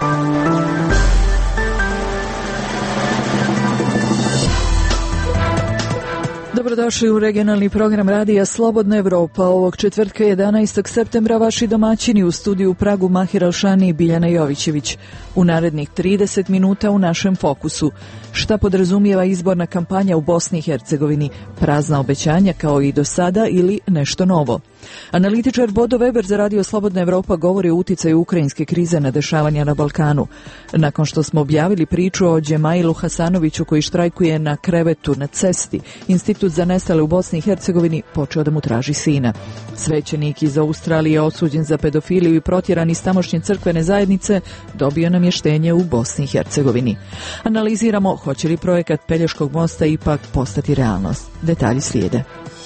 Dobrodošli u regionalni program radija Slobodna Evropa. Ovog četvrtka 11. septembra vaši domaćini u studiju u Pragu Mahir Alšani i Biljana Jovićević. U narednih 30 minuta u našem fokusu. Šta podrazumijeva izborna kampanja u Bosni i Hercegovini? Prazna obećanja kao i do sada ili nešto novo? Analitičar Bodo Weber za radio Slobodna Evropa govori o uticaju ukrajinske krize na dešavanja na Balkanu. Nakon što smo objavili priču o Džemailu Hasanoviću koji štrajkuje na krevetu na cesti, Institut za nestale u Bosni i Hercegovini počeo da mu traži sina. Svećenik iz Australije osuđen za pedofiliju i protjeran iz tamošnje crkvene zajednice dobio namještenje u Bosni i Hercegovini. Analiziramo hoće li projekat Pelješkog mosta ipak postati realnost. Detalji slijede.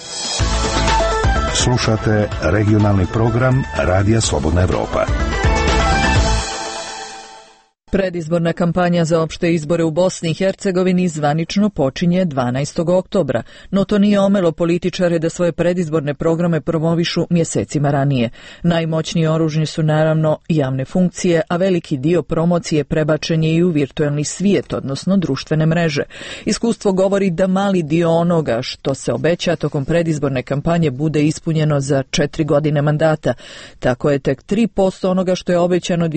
Slušate regionalni program Radija Slobodna Evropa. Predizborna kampanja za opšte izbore u Bosni i Hercegovini zvanično počinje 12. oktobra, no to nije omelo političare da svoje predizborne programe promovišu mjesecima ranije. Najmoćniji oružje su naravno javne funkcije, a veliki dio promocije prebačen je i u virtualni svijet, odnosno društvene mreže. Iskustvo govori da mali dio onoga što se obeća tokom predizborne kampanje bude ispunjeno za 4 godine mandata. Tako je tek 3% onoga što je obećano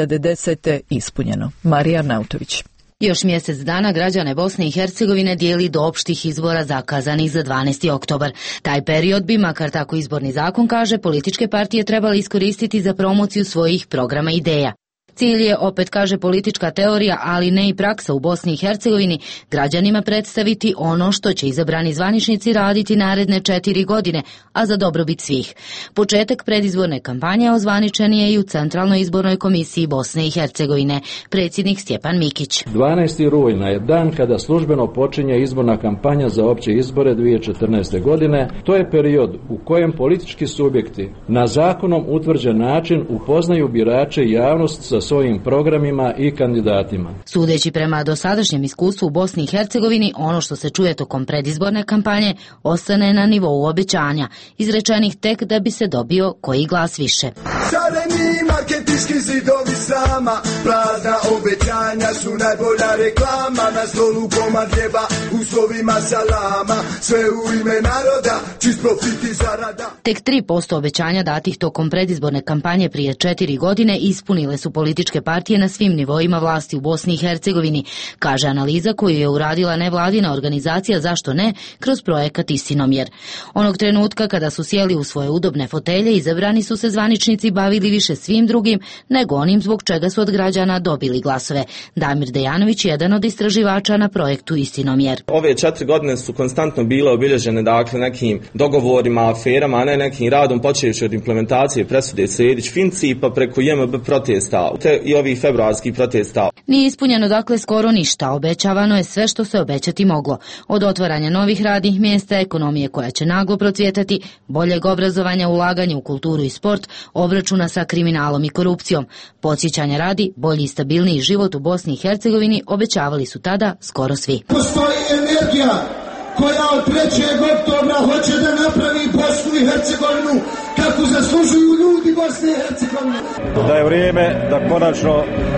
2010. ispunjeno. Marija Arnautović. Još mjesec dana građane Bosne i Hercegovine dijeli do opštih izbora zakazanih za 12. oktobar. Taj period bi, makar tako izborni zakon kaže, političke partije trebali iskoristiti za promociju svojih programa i ideja. Cilj je, opet kaže politička teorija, ali ne i praksa u Bosni i Hercegovini, građanima predstaviti ono što će izabrani zvaničnici raditi naredne 4 godine, a za dobrobit svih. Početak predizborne kampanje ozvaničen je i u Centralnoj izbornoj komisiji Bosne i Hercegovine, predsjednik Stjepan Mikić. 12. rujna je dan kada službeno počinje izborna kampanja za opće izbore 2014. godine. To je period u kojem politički subjekti na zakonom utvrđen način upoznaju birače i javnost sa svojim programima i kandidatima. Sudeći prema dosadašnjem iskustvu u Bosni i Hercegovini, ono što se čuje tokom predizborne kampanje ostane na nivou obećanja, izrečenih tek da bi se dobio koji glas više. Šareni marketinški zidovi slama, prazna obećanja su najbolja reklama, na stolu komad hljeba, uslovima salama, sve u ime naroda, čist profit i zarada. Tek 3% obećanja datih tokom predizborne kampanje prije 4 godine ispunile su političke partije na svim nivoima vlasti u Bosni i Hercegovini, kaže analiza koju je uradila nevladina organizacija Zašto ne kroz projekat Istinomjer. Onog trenutka kada su sjeli u svoje udobne fotelje, izabrani su se zvaničnici bavili više svim drugim nego onim zbog čega su od građana dobili glasove. Damir Dejanović je jedan od istraživača na projektu Istinomjer. Ove 4 godine su konstantno bile obilježene nekim dogovorima, aferama, a ne nekim radom, počevši od implementacije presude Sejdić-Finci pa preko JMB protesta i ovih februarskih protesta. Nije ispunjeno dakle skoro ništa, obećavano je sve što se obećati moglo. Od otvaranja novih radnih mjesta, ekonomije koja će naglo procvjetati, boljeg obrazovanja, ulaganja u kulturu i sport, obračuna sa kriminalom i korupcijom. Podsjećanja radi, bolji i stabilniji život u Bosni i Hercegovini obećavali su tada skoro svi. Postoji energija koja od 3. oktobra hoće da napravi Bosnu i Hercegovinu kako zaslužuju ljudi Bosne i Hercegovine. Da je vrijeme da konačno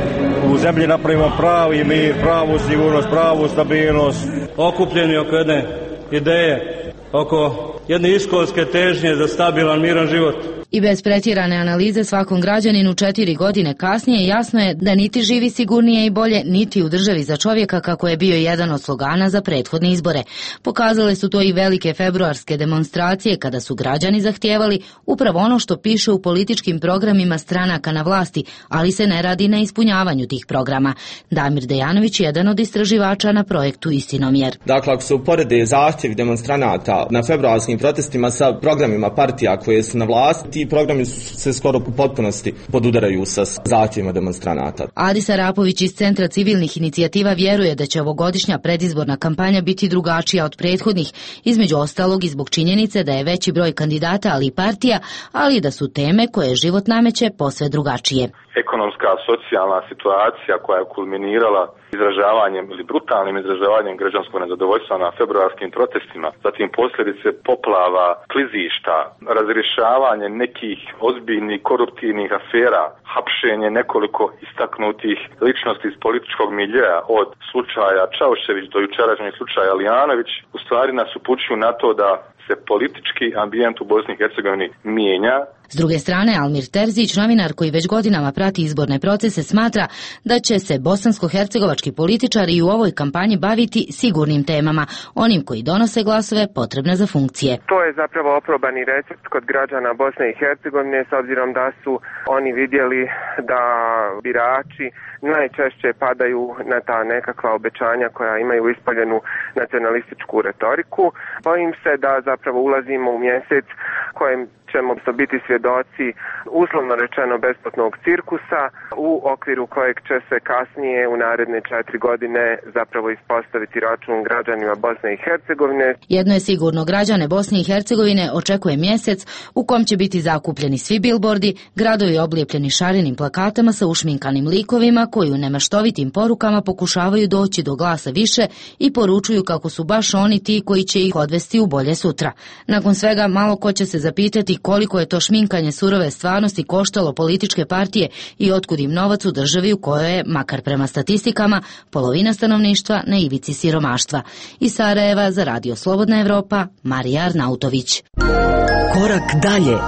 u zemlji napravimo pravi mir, pravu sigurnost, pravu stabilnost. Okupljeni oko jedne ideje, oko jedne iskonske težnje za stabilan, miran život. I bez pretjerane analize svakom građaninu 4 godine kasnije jasno je da niti živi sigurnije i bolje, niti u državi za čovjeka, kako je bio jedan od slogana za prethodne izbore. Pokazale su to i velike februarske demonstracije kada su građani zahtijevali upravo ono što piše u političkim programima stranaka na vlasti, ali se ne radi na ispunjavanju tih programa. Damir Dejanović je jedan od istraživača na projektu Istinomjer. Dakle, ako se uporede zahtjevi demonstranata na februarskim protestima sa programima partija koje su na vlasti, ti programi se skoro u potpunosti podudaraju sa zahtjevima demonstranata. Adis Arapović iz Centra civilnih inicijativa vjeruje da će ovogodišnja predizborna kampanja biti drugačija od prethodnih, između ostalog i zbog činjenice da je veći broj kandidata, ali i partija, ali i da su teme koje život nameće posve drugačije. Ekonomska, socijalna situacija koja je kulminirala izražavanjem ili brutalnim izražavanjem građanskog nezadovoljstva na februarskim protestima, zatim posljedice poplava, klizišta, razrješavanje nekih ozbiljnih koruptivnih afera, hapšenje nekoliko istaknutih ličnosti iz političkog miljea od slučaja Čaušević do jučerašnjeg slučaja Lijanović, u stvari nas upućuju na to da se politički ambijent u Bosni i Hercegovini mijenja. S druge strane, Almir Terzić, novinar koji već godinama prati izborne procese, smatra da će se bosansko-hercegovački političari i u ovoj kampanji baviti sigurnim temama, onim koji donose glasove potrebne za funkcije. To je zapravo oprobani recept kod građana Bosne i Hercegovine, s obzirom da su oni vidjeli da birači najčešće padaju na ta nekakva obećanja koja imaju ispoljenu nacionalističku retoriku. Bojim se da zapravo ulazimo u mjesec kojem ćemo biti svjedoci, uslovno rečeno, besplatnog cirkusa, u okviru kojeg će se kasnije u naredne 4 godine zapravo ispostaviti račun građanima Bosne i Hercegovine. Jedno je sigurno, građane Bosne i Hercegovine očekuje mjesec u kom će biti zakupljeni svi bilbordi, gradovi oblijepljeni šarenim plakatama sa ušminkanim likovima koji u nemaštovitim porukama pokušavaju doći do glasa više i poručuju kako su baš oni ti koji će ih odvesti u bolje sutra. Nakon svega, malo ko će se zapitati koliko je to šminkanje surove stvarnosti koštalo političke partije i otkud im novac u državi u kojoj je, makar prema statistikama, polovina stanovništva na ivici siromaštva. Iz Sarajeva za Radio Slobodna Evropa, Marija Arnautović. Korak dalje.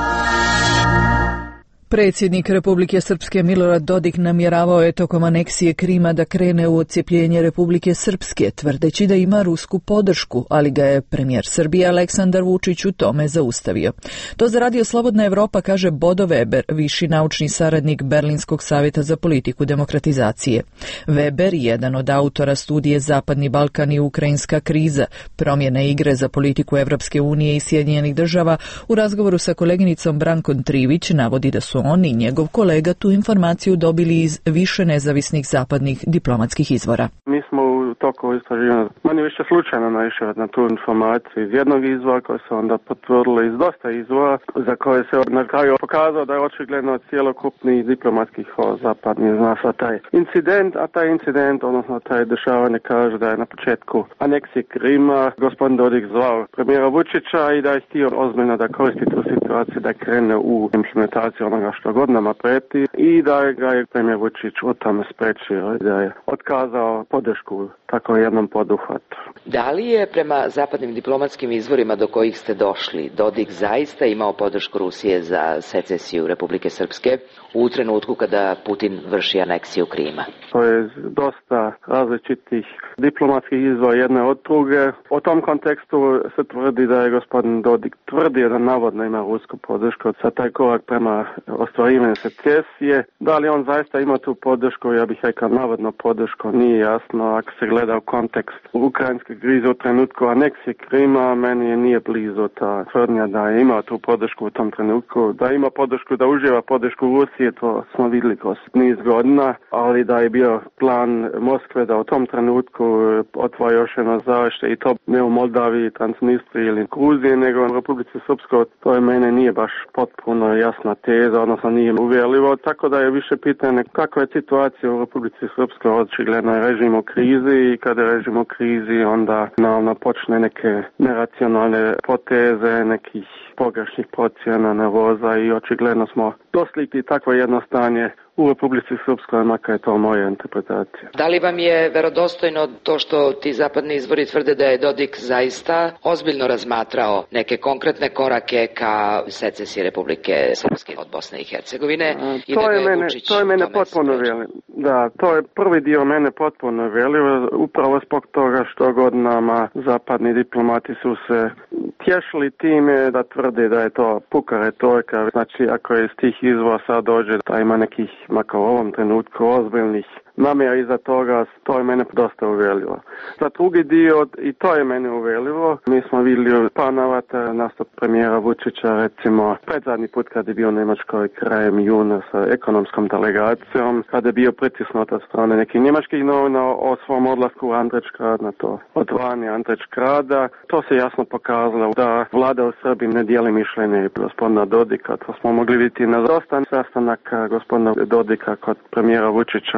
Predsjednik Republike Srpske Milorad Dodik namjeravao je tokom aneksije Krima da krene u odcijepljenje Republike Srpske, tvrdeći da ima rusku podršku, ali ga je premijer Srbije Aleksandar Vučić u tome zaustavio. To za Radio Slobodna Evropa kaže Bodo Weber, viši naučni saradnik Berlinskog savjeta za politiku demokratizacije. Weber, jedan od autora studije Zapadni Balkan i ukrajinska kriza, promjene igre za politiku Evropske unije i Sjedinjenih država, u razgovoru sa koleginicom Brankom Trivić navodi da su on i njegov kolega tu informaciju dobili iz više nezavisnih zapadnih diplomatskih izvora. Mi smo u toku istraživanja manje više slučajno naišli na tu informaciju iz jednog izvora koje se onda potvrdilo iz dosta izvora za koje se na kraju pokazao da je očigledno cjelokupni diplomatskih zapadnih zna sa taj incident, a taj incident, odnosno taj dešavanje kaže da je na početku aneksije Krima gospodin Dodik zvao premijera Vučića i da je htio ozbiljno da koristi tu situaciju da krene u implementaciju onoga što godinama preti i da ga je premijer Vučić u tome spriječio, da je otkazao podršku tako jednom poduhvatu. Da li je prema zapadnim diplomatskim izvorima do kojih ste došli Dodik zaista imao podršku Rusije za secesiju Republike Srpske u trenutku kada Putin vrši aneksiju Krima? To je dosta različitih diplomatskih izvora jedne od druge. O tom kontekstu se tvrdi da je gospodin Dodik tvrdio da navodno ima rusku podršku sa taj korak prema ostvarivanju secesije. Da li on zaista ima tu podršku, ja bih rekao navodno podršku, nije jasno. Ako se gleda u kontekst ukrajinske krize u trenutku aneksije Krima, meni nije blizu ta tvrdnja da je imao tu podršku u tom trenutku. Da ima podršku, da uživa podršku Rusije, to smo vidjeli kroz niz godina, ali da je bio plan Moskve da u tom trenutku otvori još jedno završte i to ne u Moldaviji, Transnistriji ili Gruziji, nego u Republici Srpskoj, to je mene nije baš potpuno jasna teza, odnosno nije uvjerljivo, tako da je više pitanje kakva je situacija u Republici Srpskoj, očigledno je režim u krizi i kada je režim u krizi onda naravno počne neke neracionalne poteze, nekih pogrešnih procjena, nervoza i očigledno smo doslikli takvo jedno stanje u Republici Srpskoj, makar je to moja interpretacija. Da li vam je verodostojno to što ti zapadni izvori tvrde da je Dodik zaista ozbiljno razmatrao neke konkretne korake ka secesiji Republike Srpske od Bosne i Hercegovine? To je mene potpuno veli. Da, to je prvi dio mene potpuno veli, upravo zbog toga što godinama zapadni diplomati su se tješili time da tvrde da je to puka retorika. Znači, ako je iz tih izvora sad dođe da ima nekih, makar u ovom trenutku, ozbiljnih namjera iza toga, to je mene dosta uvjerljivo. Za drugi dio, i to je mene uvjerljivo, mi smo vidjeli par navrata nastup premijera Vučića, recimo predzadnji put kad je bio u Njemačkoj krajem juna sa ekonomskom delegacijom, kada je bio pritisnut od strane nekih njemačkih novina o svom odlasku u Andrićgrad, na to otvaranje Andrićgrada. To se jasno pokazalo da vlada u Srbiji ne dijeli mišljenje gospodina Dodika. To smo mogli vidjeti na dosta sastanaka gospodina Dodika kod premijera Vučića u zadnje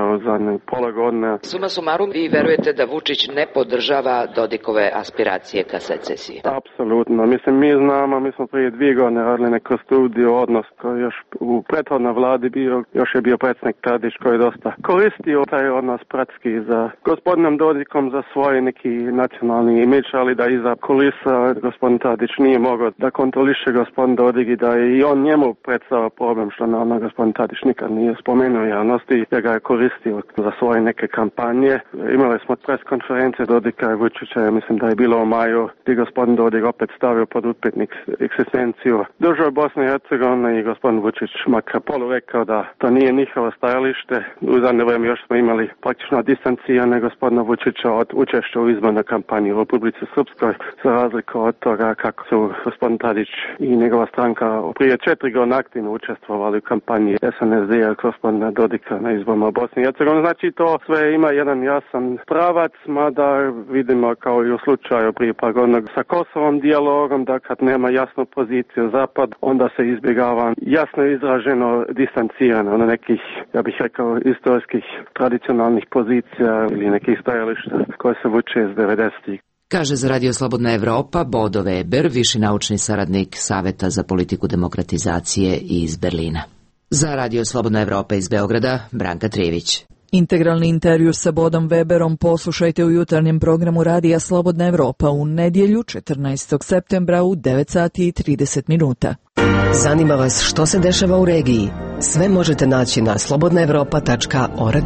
godine, pola godine. Suma sumarum, vi verujete da Vučić ne podržava Dodikove aspiracije ka secesiji? Apsolutno. Mislim, mi znamo, mi smo prije 2 godine radili neku studiju, odnos koji još u prethodnoj vladi bio, još je bio predsjednik Tadić koji je dosta koristio taj odnos bratski za gospodinom Dodikom za svoj neki nacionalni imidž, ali da iza kulisa gospodin Tadić nije mogao da kontroliše gospodin Dodik i da je i on njemu predstavio problem što na gospodin Tadić nikad nije spomenuo javnosti, jer ga je koristio za svoje neke kampanje. Imali smo pres konferencije Dodika i Vučića, mislim da je bilo u maju, gdje gospodin Dodik opet stavio pod upitnik egzistenciju države Bosne i Hercegovine i gospodin Vučić makar polu rekao da to nije njihovo stajalište. U zadnje vrijeme još smo imali praktično distanciranje gospodina Vučića od učešća u izbornoj kampanji u Republici Srpskoj, za razliku od toga kako su gospodin Tadić i njegova stranka prije 4 godine aktivno učestvovali u kampanji SNSD-a gospodina Dodika na izborima u Bosni i Hercegovini. Znači to sve ima jedan jasan pravac, mada vidimo kao i u slučaju prije par godina sa Kosovom dijalogom, da kad nema jasnu poziciju Zapad, onda se izbjegava jasno izraženo distancirano na nekih, ja bih rekao, istorijskih tradicionalnih pozicija ili nekih stajališta koje se vuče iz 90-ih. Kaže za Radio Slobodna Evropa Bodo Weber, viši naučni saradnik Saveta za politiku demokratizacije iz Berlina. Za Radio Slobodna Evropa iz Beograda, Branka Trijević. Integralni intervju sa Bodom Weberom poslušajte u jutarnjem programu Radija Slobodna Evropa u nedjelju 14. septembra u 9:30. Zanima vas što se dešava u regiji? Sve možete naći na slobodnaevropa.org.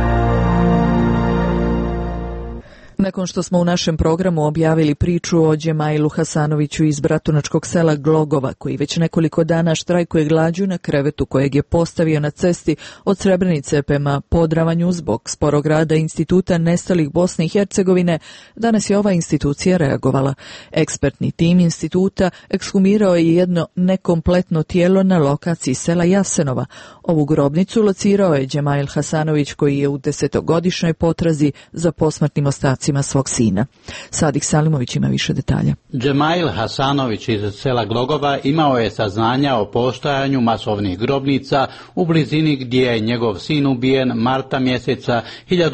Nakon što smo u našem programu objavili priču o Džemailu Hasanoviću iz bratunačkog sela Glogova, koji već nekoliko dana štrajkuje glađu na krevetu kojeg je postavio na cesti od Srebrenice prema Podravanju zbog sporog rada Instituta nestalih Bosne i Hercegovine, danas je ova institucija reagovala. Ekspertni tim instituta ekshumirao je jedno nekompletno tijelo na lokaciji sela Jasenova. Ovu grobnicu locirao je Džemail Hasanović, koji je u 10-godišnjoj potrazi za posmrtnim ostacima svog sina. Sadik Salimović ima više detalja. Džemail Hasanović iz sela Glogova imao je saznanja o postojanju masovnih grobnica u blizini gdje je njegov sin ubijen marta mjeseca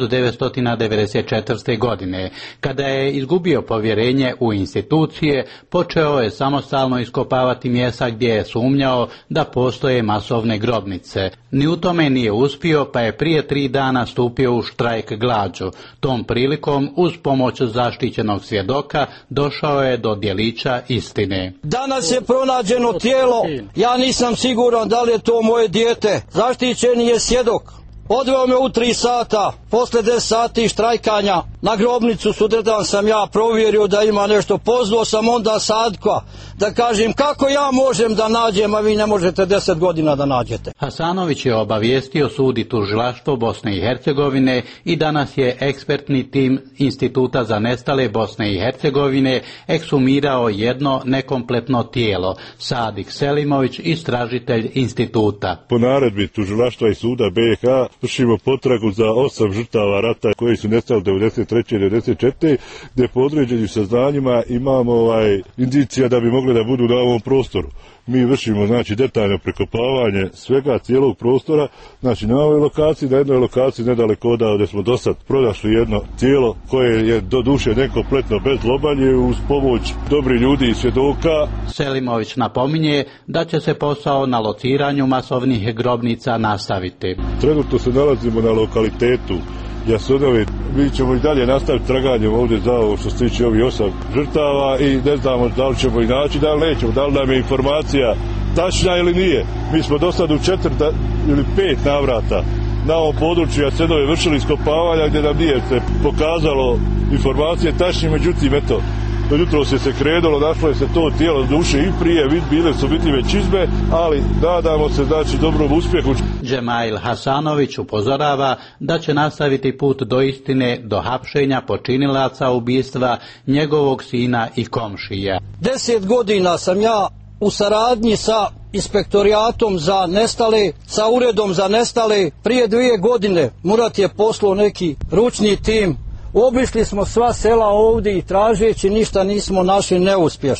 1994. godine. Kada je izgubio povjerenje u institucije, počeo je samostalno iskopavati mjesta gdje je sumnjao da postoje masovne grobnice. Ni u tome nije uspio, pa je prije 3 dana stupio u štrajk glađu. Tom prilikom, uz pomoć zaštićenog svjedoka, došao je do djelića istine. Danas je pronađeno tijelo, ja nisam siguran da li je to moje dijete. Zaštićeni je svjedok. Odveo me u 3 sata, posle 10 sati štrajkanja, na grobnicu sutradan sam ja provjerio da ima nešto, pozvao sam onda Sadka, da kažem kako ja možem da nađem, a vi ne možete 10 godina da nađete. Hasanović je obavijestio sud i tužilaštvo Bosne i Hercegovine i danas je ekspertni tim Instituta za nestale Bosne i Hercegovine ekshumirao jedno nekompletno tijelo. Sadik Selimović, istražitelj instituta. Po naredbi tužilaštva i suda BiH vršimo potragu za 8 žrtava rata koji su nestali 93. i 94. gdje po određenim saznanjima imamo indicija da bi mogli da budu na ovom prostoru. Mi vršimo detaljno prekopavanje svega cijelog prostora, na ovoj lokaciji, na jednoj lokaciji nedaleko odavde smo do sad pronašli jedno tijelo koje je do duše nekompletno bez lobanje uz pomoć dobrih ljudi i svjedoka. Selimović napominje da će se posao na lociranju masovnih grobnica nastaviti. Trenutno se nalazimo na lokalitetu Jasenovi. Mi ćemo i dalje nastaviti traganjem ovdje za ovo što se tiče ovih 8 žrtava i ne znamo da li ćemo i naći, da li nećemo, da li nam je informacija tačna ili nije. Mi smo do sad u 4 ili 5 navrata na ovom području Jasenove vršili iskopavanja gdje nam nije se pokazalo informacije tačne, međutim eto, do jutro se krenulo, našlo je se to tijelo duše i prije, bile su vidljive čizme, ali nadamo se dobrom uspjehu. Džemail Hasanović upozorava da će nastaviti put do istine, do hapšenja počinilaca ubistva njegovog sina i komšija. 10 godina sam ja u saradnji sa inspektorijatom za nestale, sa uredom za nestale. Prije 2 godine Murat je poslao neki ručni tim. Obišli smo sva sela ovdje i tražeći ništa nismo našli neuspješno.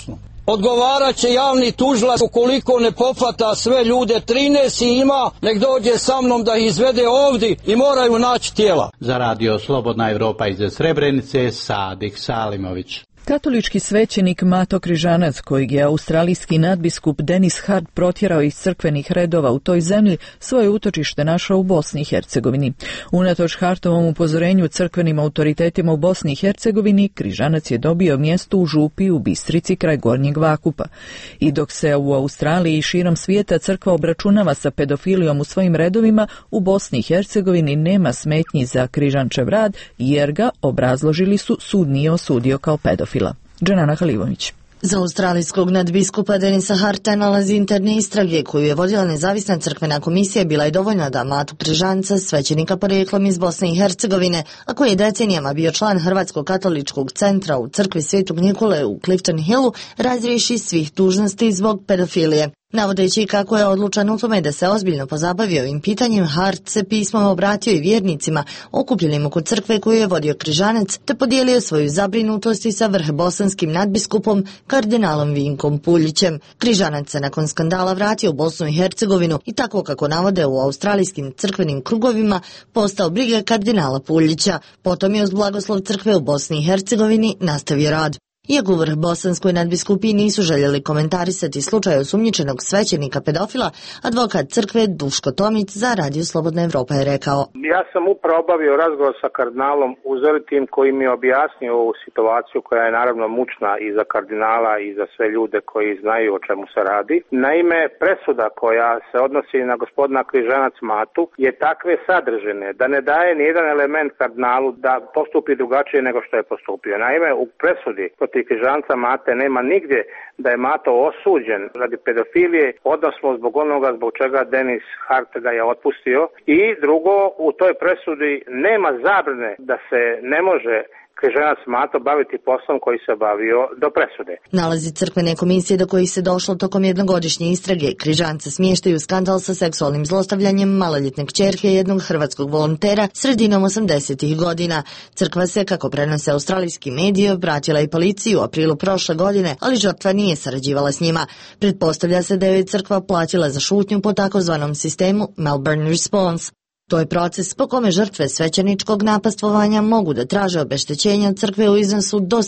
odgovarat će javni tužilac ukoliko ne pofata sve ljude. 13 ima, nek dođe sa mnom da ih izvede ovdje i moraju naći tijela. Za radio Slobodna Evropa iz Srebrenice, Sadik Salimović. Katolički svećenik Mato Križanac, kojeg je australijski nadbiskup Denis Hart protjerao iz crkvenih redova u toj zemlji, svoje utočište našao u Bosni i Hercegovini. Unatoč Hartovom upozorenju crkvenim autoritetima u Bosni i Hercegovini, Križanac je dobio mjesto u župi u Bistrici kraj Gornjeg Vakupa. I dok se u Australiji i širom svijeta crkva obračunava sa pedofilijom u svojim redovima, u Bosni i Hercegovini nema smetnji za Križančev rad, jer ga, obrazložili su, sud nije osudio kao pedofil. Dženana Halivović. Za australijskog nadbiskupa Denisa Harta nalazi interne istrage koju je vodila nezavisna crkvena komisija bila je dovoljna da Matu Križanca, svećenika poreklom iz Bosne i Hercegovine, a koji je decenijama bio član Hrvatskog katoličkog centra u crkvi Svetog Nikole u Clifton Hillu, razriješi svih dužnosti zbog pedofilije. Navodeći kako je odlučan u tome da se ozbiljno pozabavio ovim pitanjem, Hart se pismom obratio i vjernicima okupljenim oko crkve koju je vodio Križanac, te podijelio svoju zabrinutost i sa vrhbosanskim nadbiskupom kardinalom Vinkom Puljićem. Križanac se nakon skandala vratio u Bosnu i Hercegovinu i tako kako navode u australijskim crkvenim krugovima postao briga kardinala Puljića. Potom je uz blagoslov crkve u Bosni i Hercegovini nastavio rad. Iako u vrhbosanskoj nadbiskupiji nisu željeli komentarisati slučaj osumnjičenog svećenika pedofila, advokat crkve Duško Tomić za Radio Slobodna Evropa je rekao: Ja sam upravo obavio razgovor sa kardinalom Uzoritim koji mi je objasnio ovu situaciju koja je naravno mučna i za kardinala i za sve ljude koji znaju o čemu se radi. Naime, presuda koja se odnosi na gospodina Križanac Matu je takve sadržine da ne daje nijedan element kardinalu da postupi drugačije nego što je postupio. Naime, u presudi protiv Križanca Mate nema nigdje da je Mato osuđen radi pedofilije, odnosno zbog onoga zbog čega Denis Hart ga je otpustio. I drugo, u toj presudi nema zabrane da se ne može Križanac Mato baviti poslom koji se bavio do presude. Nalazi crkvene komisije do kojih se došlo tokom jednogodišnje istrage Križanca smještaju skandal sa seksualnim zlostavljanjem maloljetne kćerke jednog hrvatskog volontera sredinom 80-ih godina. Crkva se, kako prenose australijski mediji, obratila i policiji u aprilu prošle godine, ali žrtva nije sarađivala s njima. Pretpostavlja se da je crkva plaćala za šutnju po takozvanom sistemu Melbourne Response. To je proces po kome žrtve svećeničkog napastvovanja mogu da traže obeštećenja crkve u iznosu do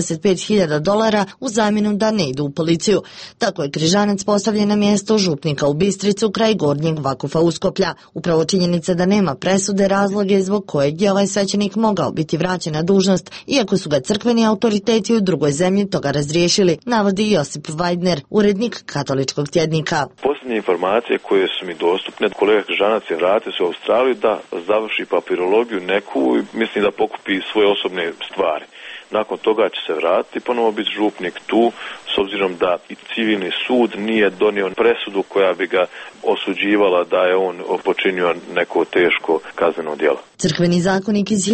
$75.000 u zamjenu da ne idu u policiju. Tako je Križanac postavljen na mjesto župnika u Bistricu kraj Gornjeg Vakufa Uskoplja. Upravo činjenica da nema presude razloge zbog kojeg je ovaj svećenik mogao biti vraćen na dužnost, iako su ga crkveni autoriteti u drugoj zemlji toga razriješili, navodi Josip Vajdner, urednik katoličkog tjednika. Posljednje informacije koje su mi dostupne, kolega Križanac je vratio se u Australiju da završi papirologiju neku i mislim da pokupi svoje osobne stvari. Nakon toga će se vratiti i ponovo biti župnik tu, s obzirom da i civilni sud nije donio presudu koja bi ga osuđivala da je on počinio neko teško kazneno djelo. Crkveni zakonik iz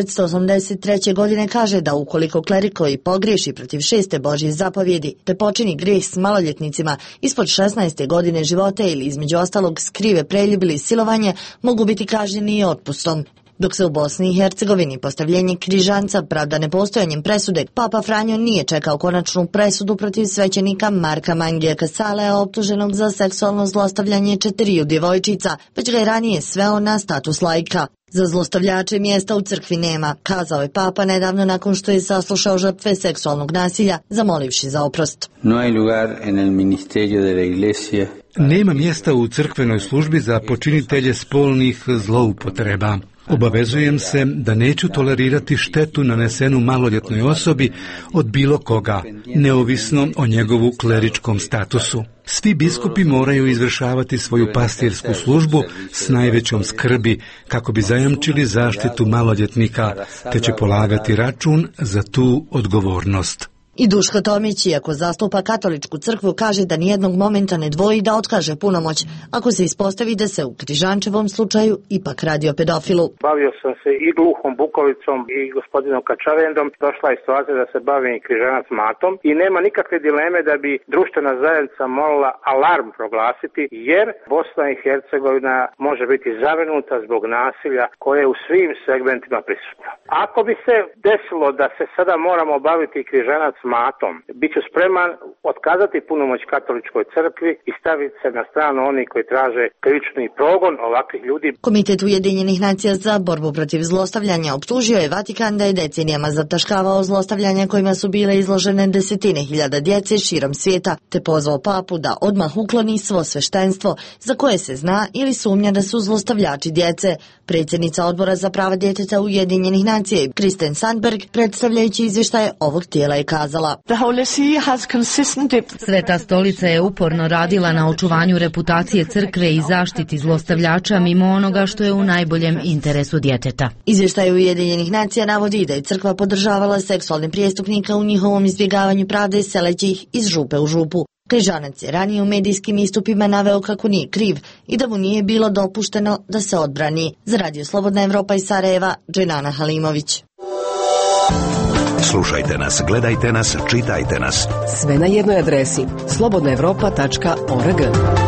1983. godine kaže da ukoliko klerik koji pogriješi protiv 6. Božje zapovjedi te počini grijeh s maloljetnicima ispod 16. godine života ili između ostalog skrive preljub ili silovanje, mogu biti kažnjeni i otpustom. Dok se u Bosni i Hercegovini postavljenje Križanca pravda nepostojanjem presude, Papa Franjo nije čekao konačnu presudu protiv svećenika Marka Mangija Kasalea, optuženog za seksualno zlostavljanje 4 djevojčica, već ga je ranije sveo na status laika. Za zlostavljače mjesta u crkvi nema, kazao je Papa nedavno nakon što je saslušao žrtve seksualnog nasilja, zamolivši za oprost. No hay lugar en el ministerio de la iglesia. Nema mjesta u crkvenoj službi za počinitelje spolnih zloupotreba. Obavezujem se da neću tolerirati štetu nanesenu maloljetnoj osobi od bilo koga, neovisno o njegovu kleričkom statusu. Svi biskupi moraju izvršavati svoju pastirsku službu s najvećom skrbi kako bi zajamčili zaštitu maloljetnika, te će polagati račun za tu odgovornost. I Duško Tomić, iako zastupa katoličku crkvu, kaže da nijednog momenta ne dvoji da otkaže punomoć ako se ispostavi da se u Križančevom slučaju ipak radi o pedofilu. Bavio sam se i Gluhom Bukovicom i gospodinom Kačavendom. Došla je situacija da se bavim i Križanac Matom i nema nikakve dileme da bi društvena zajednica morala alarm proglasiti, jer Bosna i Hercegovina može biti zabrinuta zbog nasilja koje je u svim segmentima prisutno. Ako bi se desilo da se sada moramo baviti Križanac matom. Biću spreman otkazati punomoć katoličkoj crkvi i staviti se na stranu onih koji traže krivični progon ovakvih ljudi. Komitet Ujedinjenih nacija za borbu protiv zlostavljanja optužio je Vatikan da je decenijama zataškavao zlostavljanja kojima su bile izložene desetine hiljada djece širom svijeta, te pozvao papu da odmah ukloni svo sveštenstvo za koje se zna ili sumnja da su zlostavljači djece. Predsjednica Odbora za prava djeteta Ujedinjenih nacija Kristen Sandberg, predstavljajući izvještaje ovog tijela, je kazala: Sveta stolica je uporno radila na očuvanju reputacije crkve i zaštiti zlostavljača mimo onoga što je u najboljem interesu djeteta. Izvještaj Ujedinjenih nacija navodi da je crkva podržavala seksualne prijestupnika u njihovom izbjegavanju pravde, seleći ih iz župe u župu. Križanac je ranije u medijskim istupima naveo kako nije kriv i da mu nije bilo dopušteno da se odbrani. Za Radio Slobodna Evropa iz Sarajeva, Dženana Halimović. Slušajte nas, gledajte nas, čitajte nas. Sve na jednoj adresi slobodnaevropa.org.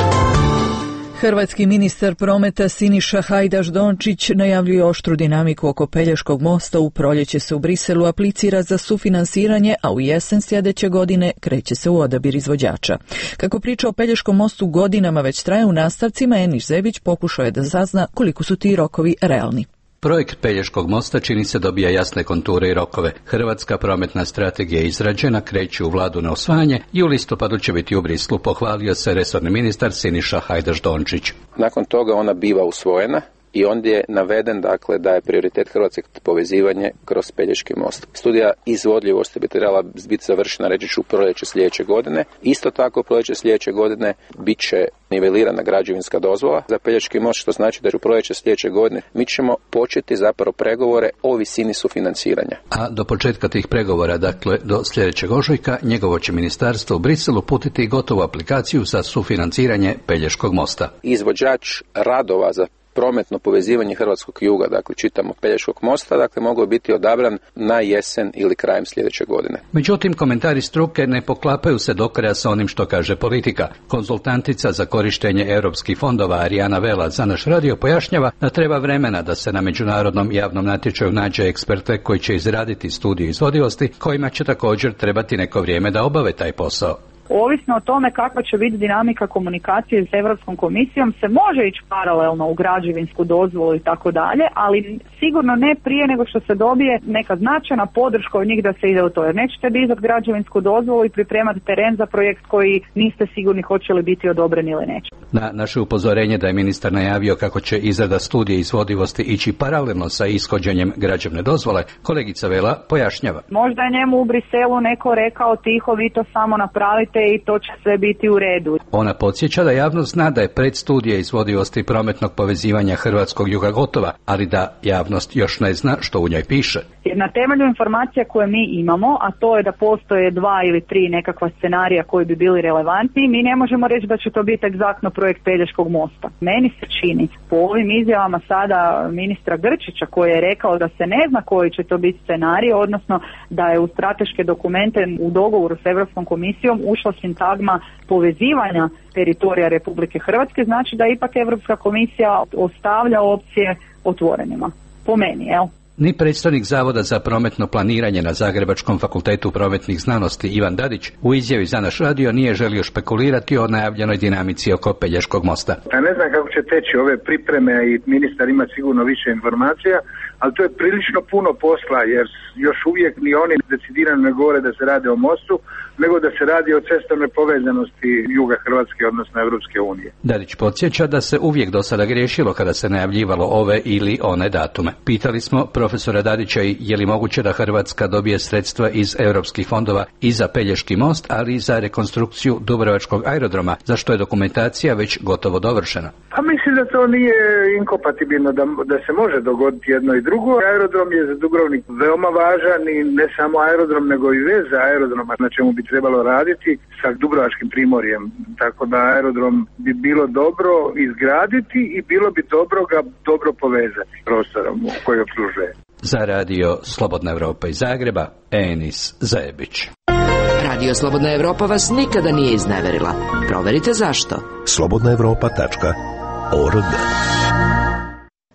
Hrvatski ministar prometa Siniša Hajdaš-Dončić najavljuje oštru dinamiku oko Pelješkog mosta. U proljeće se u Briselu aplicira za sufinansiranje, a u jesen sljedeće godine kreće se u odabir izvođača. Kako priča o Pelješkom mostu godinama već traje u nastavcima, Eniš Zebić pokušao je da sazna koliko su ti rokovi realni. Projekt Pelješkog mosta čini se dobija jasne konture i rokove. Hrvatska prometna strategija je izrađena, kreće u vladu na usvajanje i u listopadu će biti u Brislu, pohvalio se resorni ministar Siniša Hajdaš-Dončić. Nakon toga ona biva usvojena i ondje je naveden dakle da je prioritet Hrvatske povezivanje kroz Pelješki most. Studija izvodljivosti bi trebala biti završena, reći ću, u proljeće sljedeće godine. Isto tako u proljeće sljedeće godine bit će nivelirana građevinska dozvola za Pelješki most, što znači da u proljeće sljedeće godine mi ćemo početi zapravo pregovore o visini sufinanciranja. A do početka tih pregovora, dakle do sljedećeg ožujka, njegovo će ministarstvo u Briselu uputiti gotovu aplikaciju za sufinanciranje Pelješkog mosta. Izvođač radova za prometno povezivanje hrvatskog juga, dakle čitamo Pelješkog mosta, dakle mogao biti odabran na jesen ili krajem sljedeće godine. Međutim, komentari struke ne poklapaju se do kraja sa onim što kaže politika. Konzultantica za korištenje europskih fondova Arijana Vela za naš radio pojašnjava da treba vremena da se na međunarodnom javnom natječaju nađe eksperte koji će izraditi studiju izvodivosti, kojima će također trebati neko vrijeme da obave taj posao. Ovisno o tome kakva će biti dinamika komunikacije s Europskom komisijom, se može ići paralelno u građevinsku dozvolu i tako dalje, ali sigurno ne prije nego što se dobije neka značajna podrška od njih da se ide u to. Jer nećete dizati građevinsku dozvolu i pripremati teren za projekt koji niste sigurni hoće li biti odobren ili neće. Na naše upozorenje da je ministar najavio kako će izrada studije izvodivosti ići paralelno sa ishođenjem građevne dozvole, kolegica Vela pojašnjava. Možda je njemu u Briselu neko rekao tiho, vi to samo napravite i to će sve biti u redu. Ona podsjeća da javnost zna da je predstudija izvodivosti prometnog povezivanja hrvatskog juga gotova, ali da javnost još ne zna što u njoj piše. Jer na temelju informacija koje mi imamo, a to je da postoje 2 ili 3 nekakva scenarija koji bi bili relevantni, mi ne možemo reći da će to biti egzaktno projekt Pelješkog mosta. Meni se čini po ovim izjavama sada ministra Grčića koji je rekao da se ne zna koji će to biti scenarij, odnosno da je u strateške dokumente u dogovoru s Europskom komisijom ušla sintagma povezivanja teritorija Republike Hrvatske, znači da ipak Europska komisija ostavlja opcije otvorenima. Po meni, jel? Ni predstavnik Zavoda za prometno planiranje na Zagrebačkom fakultetu prometnih znanosti Ivan Dadić u izjavi za naš radio nije želio špekulirati o najavljenoj dinamici oko Pelješkog mosta. Ne znam kako će teći ove pripreme i ministar ima sigurno više informacija, ali to je prilično puno posla jer još uvijek ni oni decidirano ne govore da se radi o mostu, nego da se radi o cestovnoj povezanosti juga Hrvatske, odnosno Europske unije. Dadić podsjeća da se uvijek do sada griješilo kada se najavljivalo ove ili one datume. Pitali smo profesora Dadića je li moguće da Hrvatska dobije sredstva iz europskih fondova i za Pelješki most, ali i za rekonstrukciju Dubrovačkog aerodroma, za što je dokumentacija već gotovo dovršena. Pa mislim da to nije inkompatibilno, da se može dogoditi jedno i drugo. Aerodrom je za Dubrovnik veoma važan i ne samo aerodrom, nego i veza aerodroma na čemu bi trebalo raditi sa Dubrovačkim primorjem. Tako da aerodrom bi bilo dobro izgraditi i bilo bi dobro ga dobro povezati prostorom koji opslužuje. Za radio Slobodna Evropa iz Zagreba, Enis Zebić. Radio Slobodna Evropa vas nikada nije izneverila. Proverite zašto. slobodnaevropa.org.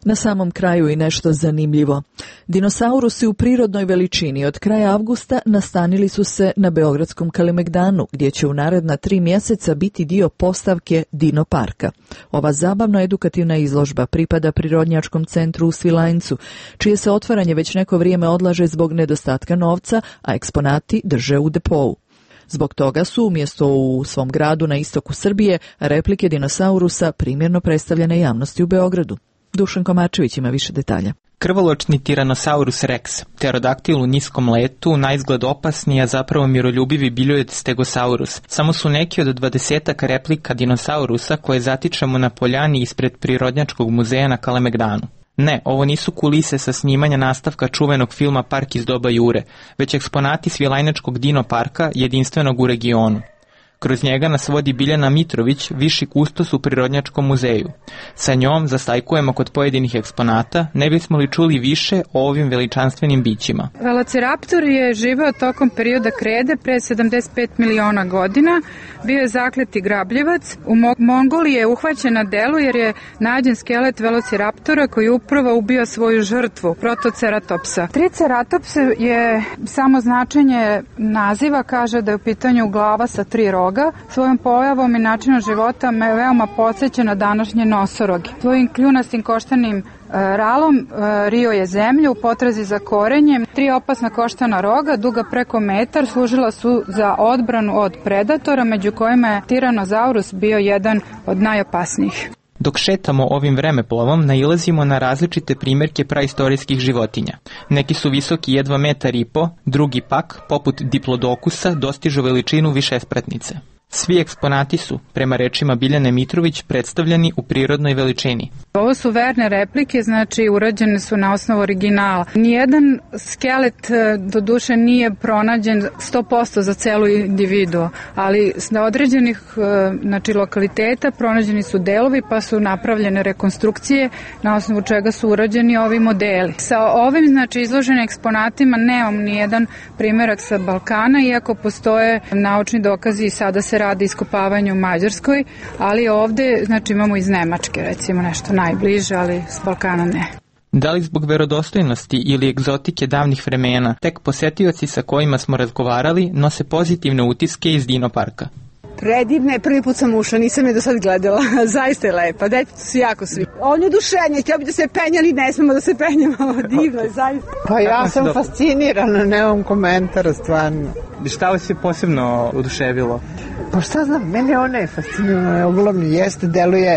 Na samom kraju i nešto zanimljivo. Dinosaurusi u prirodnoj veličini od kraja avgusta nastanili su se na beogradskom Kalemegdanu, gdje će u naredna 3 mjeseca biti dio postavke Dino parka. Ova zabavno-edukativna izložba pripada Prirodnjačkom centru u Svilajncu, čije se otvaranje već neko vrijeme odlaže zbog nedostatka novca, a eksponati drže u depou. Zbog toga su, umjesto u svom gradu na istoku Srbije, replike dinosaurusa primjerno predstavljene javnosti u Beogradu. Dušan Komarčević ima više detalja. Krvoločni Tyrannosaurus rex, pterodaktil u niskom letu, na izgled opasni, a zapravo miroljubivi biljojed Stegosaurus. Samo su neki od 20 replika dinosaurusa koje zatičemo na poljani ispred Prirodnjačkog muzeja na Kalemegdanu. Ne, ovo nisu kulise sa snimanja nastavka čuvenog filma Park iz doba Jure, već eksponati Svilajnačkog Dino parka, jedinstvenog u regionu. Kroz njega nas vodi Biljana Mitrović, viši kustos u Prirodnjačkom muzeju. Sa njom zastajkujemo kod pojedinih eksponata, ne bismo li čuli više o ovim veličanstvenim bićima. Velociraptor je živeo tokom perioda krede pre 75 miliona godina. Bio je zakleti grabljivac. U Mongoliji je uhvaćen na delu jer je nađen skelet velociraptora koji upravo ubio svoju žrtvu, Protoceratopsa. Triceratops je samo značenje naziva, kaže da je u pitanju glava sa 3 roga. Svojom pojavom i načinom života me veoma podsjeća na današnje nosoroge. Svojim kljunastim koštanim ralom rio je zemlju u potrazi za korenjem. 3 opasna koštana roga, duga preko metar, služila su za odbranu od predatora, među kojima je Tyrannosaurus bio jedan od najopasnijih. Dok šetamo ovim vremeplovom, nailazimo na različite primjerke praistorijskih životinja. Neki su visoki jedva 1,5 metra, drugi pak, poput diplodokusa, dostižu veličinu višespratnice. Svi eksponati su, prema rečima Biljane Mitrović, predstavljeni u prirodnoj veličini. Ovo su verne replike, znači urađene su na osnovu originala. Nijedan skelet do duše nije pronađen 100% za celu individu, ali na određenih lokaliteta pronađeni su delovi pa su napravljene rekonstrukcije na osnovu čega su urađeni ovi modeli. Sa ovim izloženim eksponatima nemam nijedan primjerak sa Balkana, iako postoje naučni dokazi i sada se radi iskopavanju u Mađarskoj, ali ovde imamo iz Nemačke recimo nešto najbliže, ali s Balkana ne. Da li zbog verodostojnosti ili egzotike davnih vremena, tek posetioci sa kojima smo razgovarali nose pozitivne utiske iz Dino parka? Predivna je, prvi put sam ušla, nisam je do sad gledala, zaista je lepa, dete su jako svi. On je oduševljen, htio bi da se penjali, ne smemo da se penjamo, divno je, zaista. Pa ja sam fascinirana, nemam komentara, stvarno. Šta vas je posebno oduševilo? Pa šta znam, mene ona je fascinirana, ogromno jeste, deluje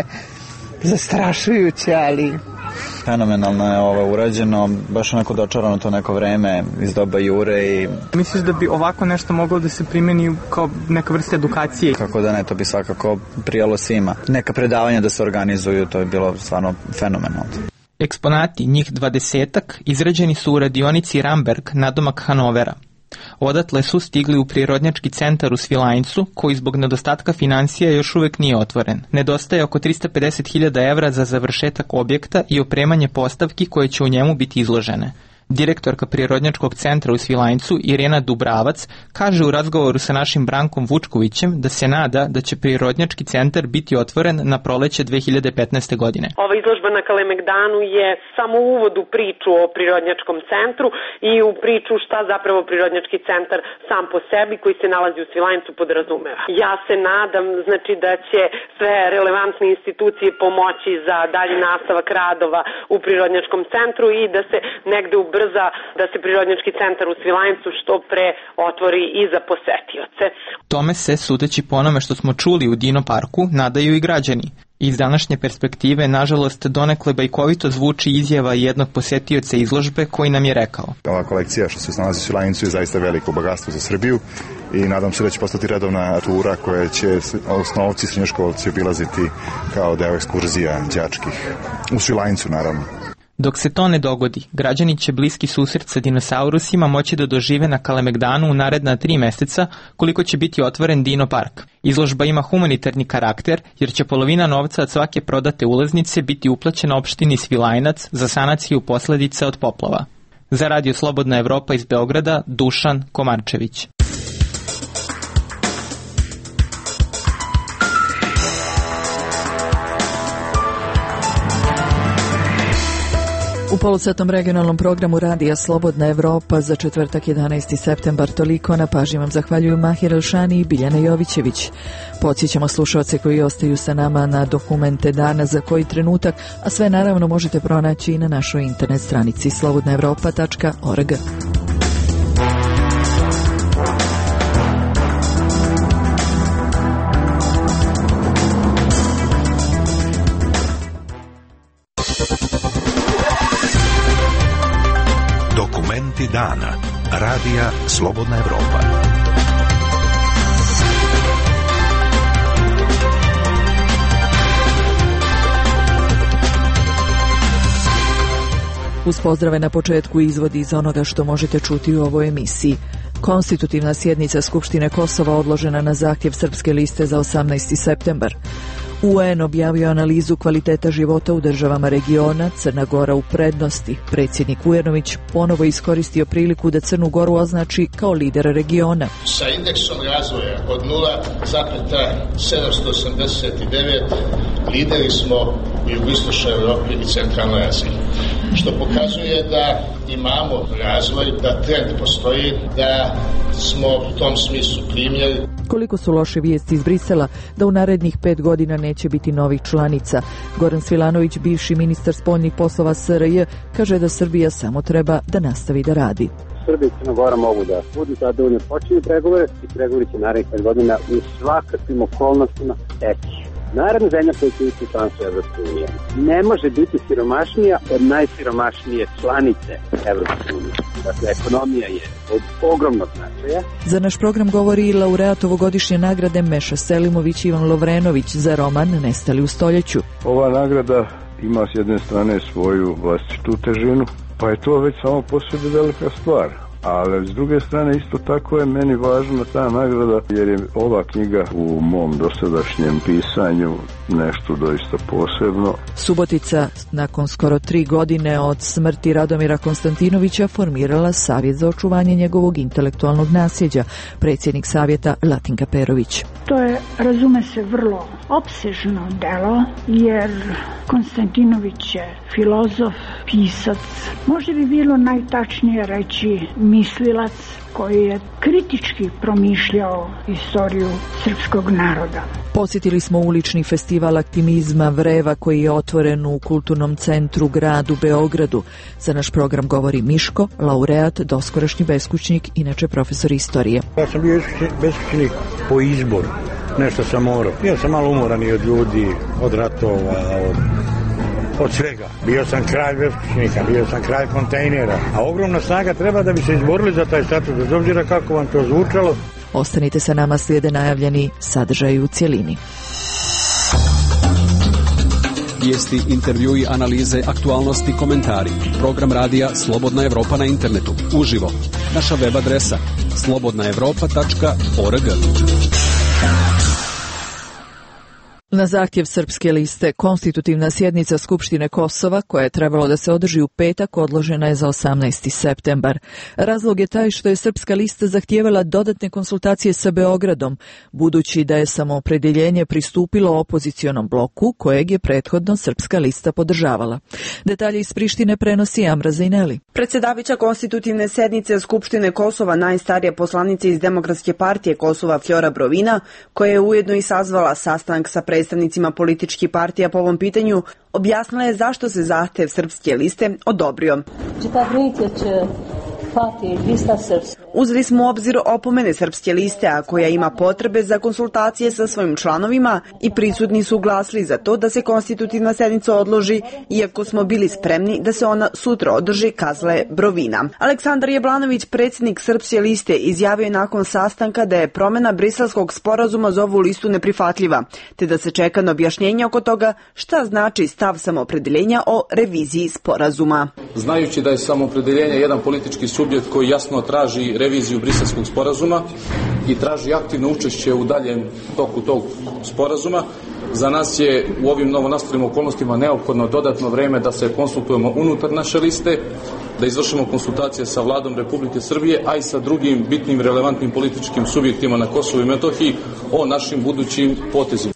zastrašujuće, ali... Fenomenalno je ovo urađeno, baš onako dočarano to neko vreme iz doba Jure i... Misliš da bi ovako nešto moglo da se primjeni kao neka vrsta edukacije? Kako da ne, to bi svakako prijalo svima. Neka predavanja da se organizuju, to je bilo stvarno fenomenalno. Eksponati, njih 20-ak, izrađeni su u radionici Ramberg, nadomak Hanovera. Odatle su stigli u Prirodnjački centar u Svilajncu, koji zbog nedostatka financija još uvijek nije otvoren. Nedostaje oko 350.000 evra za završetak objekta i opremanje postavki koje će u njemu biti izložene. Direktorka Prirodnjačkog centra u Svilajncu, Irena Dubravac, kaže u razgovoru sa našim Brankom Vučkovićem da se nada da će Prirodnjački centar biti otvoren na proleće 2015. godine. Ova izložba na Kalemegdanu je samo uvod u priču o Prirodnjačkom centru i u priču šta zapravo Prirodnjački centar sam po sebi koji se nalazi u Svilajncu podrazumeva. Ja se nadam da će sve relevantne institucije pomoći za dalji nastavak radova u Prirodnjačkom centru i da se negde brza da se Prirodnjački centar u Svilajncu što pre otvori i za posetioce. Tome se, sudeći po onome što smo čuli u Dino parku, nadaju i građani. Iz današnje perspektive, nažalost, donekle bajkovito zvuči izjava jednog posetioca izložbe koji nam je rekao. Ova kolekcija što se nalazi u Svilajncu je zaista veliko bogatstvo za Srbiju i nadam se da će postati redovna tura koja će osnovci i srednjoškolci obilaziti kao deo ekskurzija đačkih u Svilajncu, naravno. Dok se to ne dogodi, građani će bliski susret sa dinosaurusima moći da dožive na Kalemegdanu u naredna 3 mjeseca koliko će biti otvoren Dino park. Izložba ima humanitarni karakter jer će polovina novca od svake prodate ulaznice biti uplaćena opštini Svilajnac za sanaciju posljedica od poplava. Za Radio Slobodna Evropa iz Beograda, Dušan Komarčević. U polusatnom regionalnom programu Radija Slobodna Evropa za četvrtak 11. septembar toliko. Na pažnji vam zahvaljuju Mahir Elšani i Biljana Jovićević. Podsjećamo slušalce koji ostaju sa nama na dokumente dana za koji trenutak, a sve naravno možete pronaći i na našoj internet stranici slobodnaevropa.org. Dokumenti dana. Radija Slobodna Evropa. Uz pozdrave na početku izvodi iz onoga što možete čuti u ovoj emisiji. Konstitutivna sjednica Skupštine Kosova odložena na zahtjev Srpske liste za 18. septembar. UN objavio analizu kvaliteta života u državama regiona, Crna Gora u prednosti. Predsjednik Vujanović ponovo iskoristio priliku da Crnu Goru označi kao lidera regiona. Sa indeksom razvoja od 0,789 lideri smo u jugoistočnoj Evropi i centralnoj Aziji, što pokazuje da imamo razvoj, da trend postoji, da smo u tom smislu primjer. Koliko su loše vijesti iz Brisela da u narednih 5 godina neće biti novih članica. Goran Svilanović, bivši ministar spoljnih poslova SRJ, kaže da Srbija samo treba da nastavi da radi. Srbija i Crna Gora mogu da budu zadovoljni počinju pregovore i pregovori će narednih 5 godina u svakakvim okolnostima teći. Naravno, zemlja koja će biti članstvo Evropske unije ne može biti siromašnija od najsiromašnije članice Evropske unije. Dakle, ekonomija je od ogromnog značaja. Za naš program govori i laureat ovogodišnje nagrade Meša Selimović Ivan Lovrenović za roman Nestali u stoljeću. Ova nagrada ima s jedne strane svoju vlastitu težinu, pa je to već samo po sebi velika stvar. Ali s druge strane isto tako je meni važna ta nagrada jer je ova knjiga u mom dosadašnjem pisanju nešto doista posebno. Subotica nakon skoro 3 godine od smrti Radomira Konstantinovića formirala Savjet za očuvanje njegovog intelektualnog nasljeđa, predsjednik savjeta Latinka Perović. To je, razume se, vrlo opsežno delo jer Konstantinović je filozof, pisac, možda bi bilo najtačnije reći mislilac koji je kritički promišljao istoriju srpskog naroda. Posjetili smo ulični festival aktivizma Vreva koji je otvoren u kulturnom centru gradu Beogradu. Za naš program govori Miško, laureat, doskorašnji beskućnik, inače profesor istorije. Ja sam bio beskućnik po izboru, nešto sam morao. Ja sam malo umoran i od ljudi, od ratova, od svega. Bio sam kralj beskućnika, bio sam kralj kontejnera, a ogromna snaga treba da bi se izborili za taj status, bez obzira kako vam to zvučalo. Ostanite sa nama, slijede najavljeni sadržaji u cjelini. Vijesti, intervjui, analize, aktualnosti, komentari. Program radija Slobodna Evropa na internetu. Uživo. Naša web adresa slobodnaevropa.org. Na zahtjev Srpske liste, konstitutivna sjednica Skupštine Kosova, koja je trebalo da se održi u petak, odložena je za 18. septembar. Razlog je taj što je Srpska lista zahtijevala dodatne konsultacije sa Beogradom, budući da je samoopredjeljenje pristupilo opozicionom bloku, kojeg je prethodno Srpska lista podržavala. Detalje iz Prištine prenosi Amra Zajneli. Predsjedavića konstitutivne sednice Skupštine Kosova, najstarija poslanica iz Demokratske partije Kosova Fjora Brovina, koja je ujedno i sazvala sastanak sa predstavnicima političkih partija po ovom pitanju, objasnila je zašto se zahtev Srpske liste odobrio. Uzeli smo u obzir opomene Srpske liste, a koja ima potrebe za konsultacije sa svojim članovima i prisutni su glasili za to da se konstitutivna sednica odloži, iako smo bili spremni da se ona sutra održi, kazala je Brovina. Aleksandar Jablanović, predsjednik Srpske liste, izjavio je nakon sastanka da je promjena Briselskog sporazuma za ovu listu neprihvatljiva, te da se čeka na objašnjenje oko toga šta znači stav samoopredeljenja o reviziji sporazuma. Znajući da je samoopredeljenje jedan politički subjekt koji jasno traži reviziju Briselskog sporazuma i traži aktivno učešće u daljem toku tog sporazuma, za nas je u ovim novonastalim okolnostima neophodno dodatno vreme da se konsultujemo unutar naše liste, da izvršimo konsultacije sa Vladom Republike Srbije, a i sa drugim bitnim relevantnim političkim subjektima na Kosovu i Metohiji o našim budućim potezima.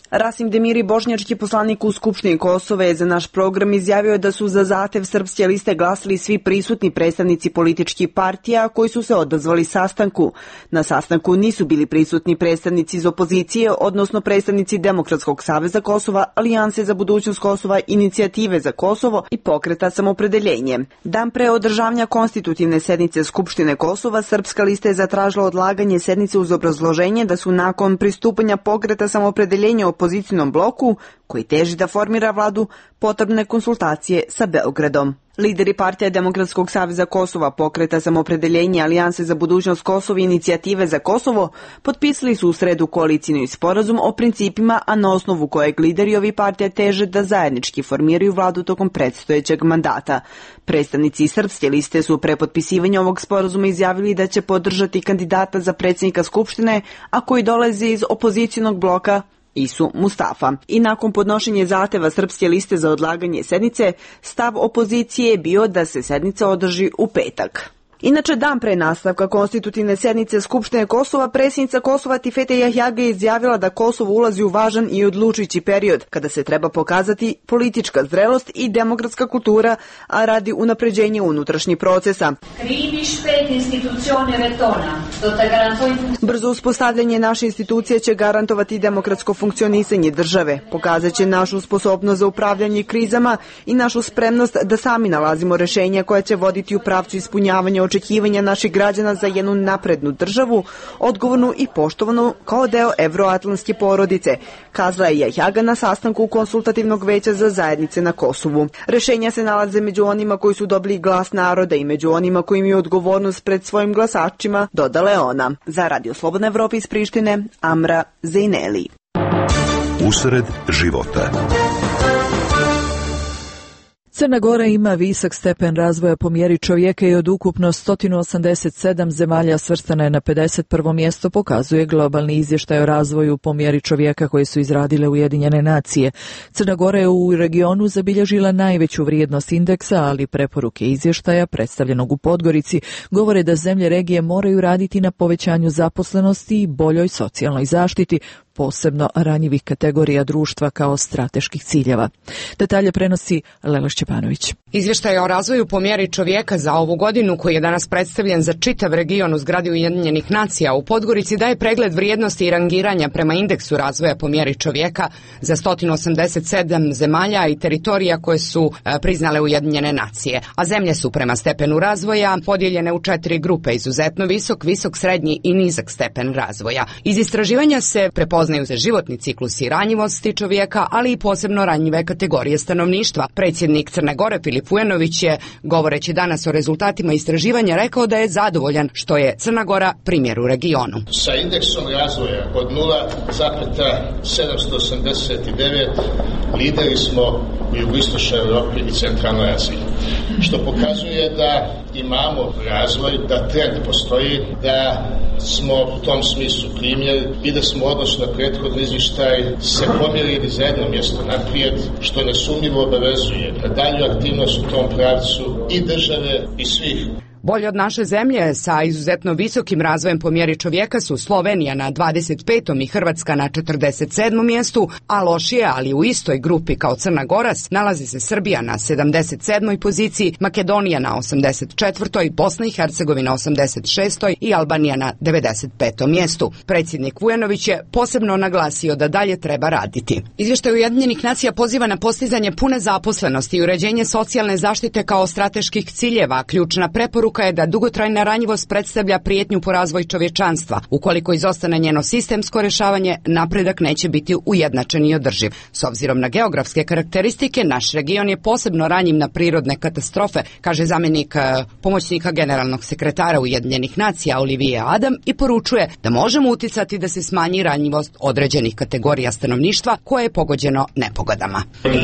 Rasim Demiri, bošnjački poslanik u Skupštini Kosova, je za naš program izjavio da su za zahtev Srpske liste glasili svi prisutni predstavnici političkih partija koji su se odazvali sastanku. Na sastanku nisu bili prisutni predstavnici iz opozicije, odnosno predstavnici Demokratskog saveza Kosova, Alijanse za budućnost Kosova, Inicijative za Kosovo i Pokreta samopredeljenje. Dan pre održavanja konstitutivne sednice Skupštine Kosova, Srpska lista je zatražila odlaganje sednice uz obrazloženje da su nakon pristupanja Pokreta samopredeljenja opozicijnom bloku, koji teži da formira vladu, potrebne konsultacije sa Beogradom. Lideri partija Demokratskog saveza Kosova, Pokreta samopredeljenja, Alijanse za budućnost Kosova i Inicijative za Kosovo potpisali su u sredu koalicijni sporazum o principima, a na osnovu kojeg lideri ovih partija teže da zajednički formiraju vladu tokom predstojećeg mandata. Predstavnici Srpske liste su pre potpisivanja ovog sporazuma izjavili da će podržati kandidata za predsjednika Skupštine, a koji dolazi iz opozicijnog bloka Isu Mustafa. I nakon podnošenja zahteva Srpske liste za odlaganje sednice, stav opozicije je bio da se sednica održi u petak. Inače, dan pre nastavka konstitutivne sednice Skupštine Kosova, predsjednica Kosova Tifete Jahjaga je izjavila da Kosovo ulazi u važan i odlučujući period, kada se treba pokazati politička zrelost i demokratska kultura, a radi unapređenja unutrašnjih procesa. Brzo uspostavljanje naše institucije će garantovati demokratsko funkcionisanje države, pokazat će našu sposobnost za upravljanje krizama i našu spremnost da sami nalazimo rešenja koja će voditi u pravcu ispunjavanja očekivanja naših građana za jednu naprednu državu, odgovornu i poštovanu kao deo evroatlantske porodice, kazala je Jahjaga na sastanku konsultativnog veća za zajednice na Kosovu. Rešenja se nalaze među onima koji su dobili glas naroda i među onima koji imaju odgovornost pred svojim glasačima, dodala je ona. Za Radio Slobodna Evropa iz Prištine, Amra Zejneli. Usred života. Crna Gora ima visok stepen razvoja po mjeri čovjeka i od ukupno 187 zemalja svrstana je na 51. mjesto, pokazuje globalni izvještaj o razvoju po mjeri čovjeka koje su izradile Ujedinjene nacije. Crna Gora je u regionu zabilježila najveću vrijednost indeksa, ali preporuke izvještaja predstavljenog u Podgorici govore da zemlje regije moraju raditi na povećanju zaposlenosti i boljoj socijalnoj zaštiti, posebno ranjivih kategorija društva kao strateških ciljeva. Detalje prenosi Lela Šćepanović. Izvještaj o razvoju po mjeri čovjeka za ovu godinu, koji je danas predstavljen za čitav region u zgradi Ujedinjenih nacija u Podgorici, daje pregled vrijednosti i rangiranja prema indeksu razvoja po mjeri čovjeka za 187 zemalja i teritorija koje su priznale Ujedinjene nacije. A zemlje su prema stepenu razvoja podijeljene u 4 grupe: izuzetno visok, visok, srednji i nizak stepen razvoja. Iz istraživanja se prepoznaju se životni ciklusi ranjivosti čovjeka, ali i posebno ranjive kategorije stanovništva. Predsjednik Crne Gore Filip Vujanović je, govoreći danas o rezultatima istraživanja, rekao da je zadovoljan što je Crna Gora primjer u regionu. Sa indeksom razvoja od 0,789 lideri smo u jugoistočnoj Evropi i centralnoj Aziji, što pokazuje da imamo razvoj, da trend postoji, da smo u tom smislu primjer i da smo odnosno na prethodni izvještaj se pomjerili za jedno mjesto naprijed, što nesumnjivo obavezuje na dalju aktivnost u tom pravcu i države i svih. Bolje od naše zemlje sa izuzetno visokim razvojem po mjeri čovjeka su Slovenija na 25. i Hrvatska na 47. mjestu, a lošije, ali u istoj grupi kao Crna Gora, nalazi se Srbija na 77. poziciji, Makedonija na 84. Bosna i Hercegovina 86. i Albanija na 95. mjestu. Predsjednik Vujanović je posebno naglasio da dalje treba raditi. Izvještaj Ujedinjenih nacija poziva na postizanje pune zaposlenosti i uređenje socijalne zaštite kao strateških ciljeva. Ključna preporuka je da dugotrajna ranjivost predstavlja prijetnju po razvoj čovječanstva. Ukoliko izostane njeno sistemsko rješavanje, napredak neće biti ujednačen i održiv. S obzirom na geografske karakteristike, naš region je posebno ranjiv na prirodne katastrofe, kaže zamjenik pomoćnika generalnog sekretara Ujedinjenih nacija Olivier Adam, i poručuje da možemo uticati da se smanji ranjivost određenih kategorija stanovništva koje je pogođeno nepogodama.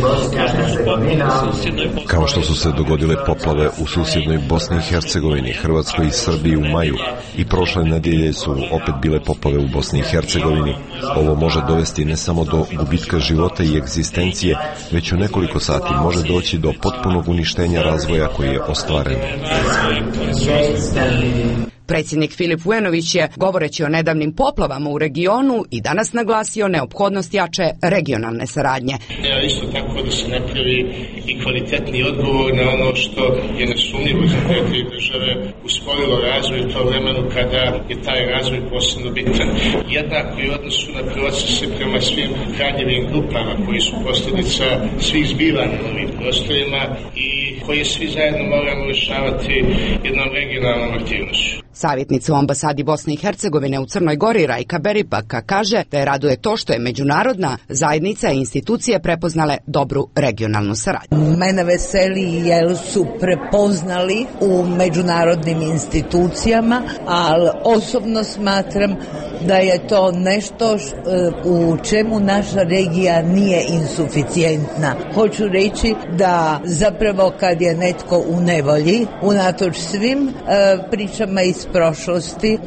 Kao što su se dogodile poplave u susjednoj Bosni i Hercegovini, Hrvatskoj i Srbiji u maju, i prošle nedjelje su opet bile poplave u Bosni i Hercegovini. Ovo može dovesti ne samo do gubitka života i egzistencije, već u nekoliko sati može doći do potpunog uništenja razvoja koji je ostvaren. Predsjednik Filip Vujanović je, govoreći o nedavnim poplavama u regionu, i danas naglasio neophodnost jače regionalne saradnje. Isto tako da se napravi i kvalitetni odgovor na ono što je nesumnjivo za te tri države usporilo razvoj u to vremenu kada je taj razvoj posebno bitan. Jednako i u odnosu na procese prema svim ranjivim grupama koji su posljedica svih zbivanja na ovim prostorima i koje svi zajedno moramo rješavati jednom regionalnom aktivnošću. Savjetnica u ambasadi Bosne i Hercegovine u Crnoj Gori Rajka Beribaka kaže da je raduje to što je međunarodna zajednica i institucije prepoznale dobru regionalnu saradnju. Mene veseli jer su prepoznali u međunarodnim institucijama, ali osobno smatram da je to nešto u čemu naša regija nije insuficijentna. Hoću reći da zapravo kad je netko u nevolji, unatoč svim pričama iz prošlosti,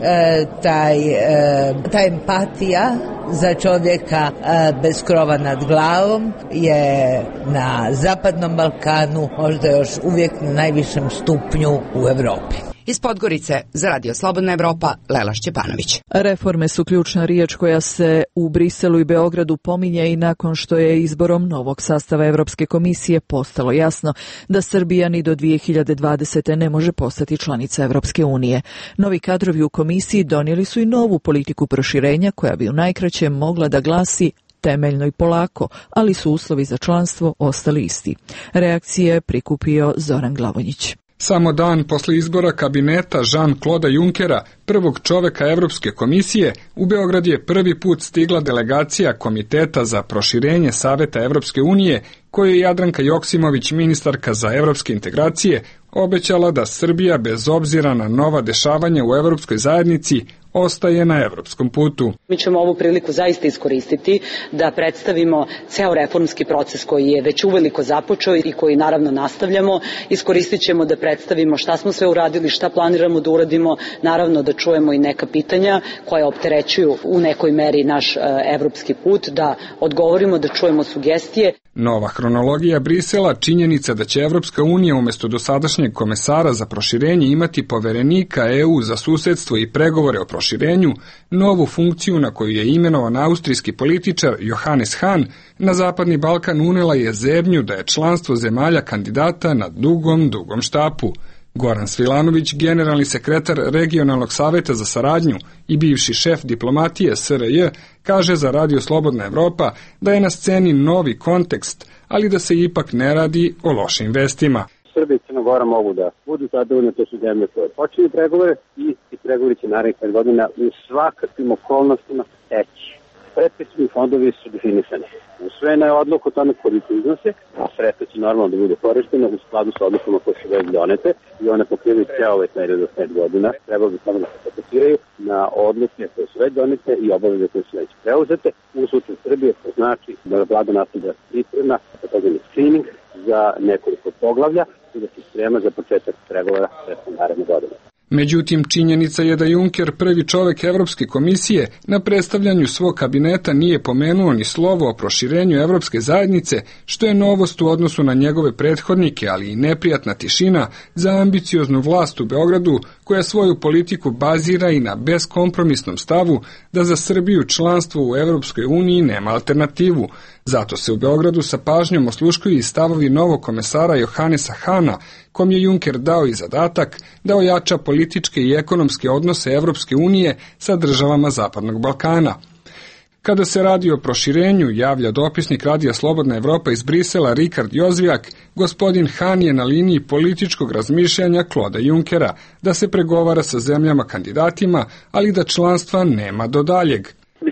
ta empatija za čovjeka bez krova nad glavom je na Zapadnom Balkanu možda još uvijek na najvišem stupnju u Europi. Iz Podgorice za Radio Slobodna Evropa, Lela Šćepanović. Reforme su ključna riječ koja se u Briselu i Beogradu pominje i nakon što je izborom novog sastava Evropske komisije postalo jasno da Srbija ni do 2020. ne može postati članica Evropske unije. Novi kadrovi u komisiji donijeli su i novu politiku proširenja koja bi u najkraćem mogla da glasi temeljno i polako, ali su uslovi za članstvo ostali isti. Reakcije prikupio Zoran Glavonjić. Samo dan posle izbora kabineta Jean-Claude Junckera, prvog čoveka Evropske komisije, u Beograd je prvi put stigla delegacija Komiteta za proširenje Saveta Evropske unije, koju je Jadranka Joksimović, ministarka za evropske integracije, obećala da Srbija, bez obzira na nova dešavanja u Evropskoj zajednici, ostaje na evropskom putu. Mi ćemo ovu priliku zaista iskoristiti da predstavimo ceo reformski proces koji je već uveliko započeo i koji naravno nastavljamo. Iskoristit ćemo da predstavimo šta smo sve uradili, šta planiramo da uradimo, naravno da čujemo i neka pitanja koja opterećuju u nekoj meri naš evropski put, da odgovorimo, da čujemo sugestije. Nova hronologija Brisela, činjenica da će Evropska unija umjesto dosadašnjeg komesara za proširenje imati poverenika EU za susedstvo i pregovore o proširenju, novu funkciju na koju je imenovan austrijski političar Johannes Hahn, na Zapadni Balkan unela je zebnju da je članstvo zemalja kandidata na dugom štapu. Goran Svilanović, generalni sekretar Regionalnog saveta za saradnju i bivši šef diplomatije SRJ, kaže za Radio Slobodna Evropa da je na sceni novi kontekst, ali da se ipak ne radi o lošim vestima. Srbija i Crna Gora mogu da budu zadovoljne, to su zemlje koje počinju pregovore i pregovori će narednih 5 godina u svakakvim okolnostima teći. Predpristupni fondovi su definisani. Usvojena je odluka o tome koliko iznose, a sredstva će normalno da bude korištena u skladu sa odlukama koje su već donete i one pokrivaju cijel ovaj period od 5 godina. Trebalo bi samo da se fokusiraju na odluke koje su već donete i obaveze koje su već preuzete. U slučaju Srbije to znači da vlada nastavlja priprema, takozvani screening za nekoliko poglavlja i da se sprema za početak pregovora sredstvom naredne godine. Međutim, činjenica je da Juncker, prvi čovek Evropske komisije, na predstavljanju svog kabineta nije pomenuo ni slovo o proširenju Evropske zajednice, što je novost u odnosu na njegove prethodnike, ali i neprijatna tišina za ambicioznu vlast u Beogradu, koja svoju politiku bazira i na beskompromisnom stavu da za Srbiju članstvo u Evropskoj uniji nema alternativu. Zato se u Beogradu sa pažnjom osluškuju i stavovi novog komesara Johannesa Hahna, kom je Juncker dao i zadatak da ojača političke i ekonomske odnose Evropske unije sa državama Zapadnog Balkana. Kada se radi o proširenju, javlja dopisnik Radija Slobodna Evropa iz Brisela Rikard Jozvijak, gospodin Hahn je na liniji političkog razmišljanja Kloda Junckera, da se pregovara sa zemljama kandidatima, ali da članstva nema do daljeg.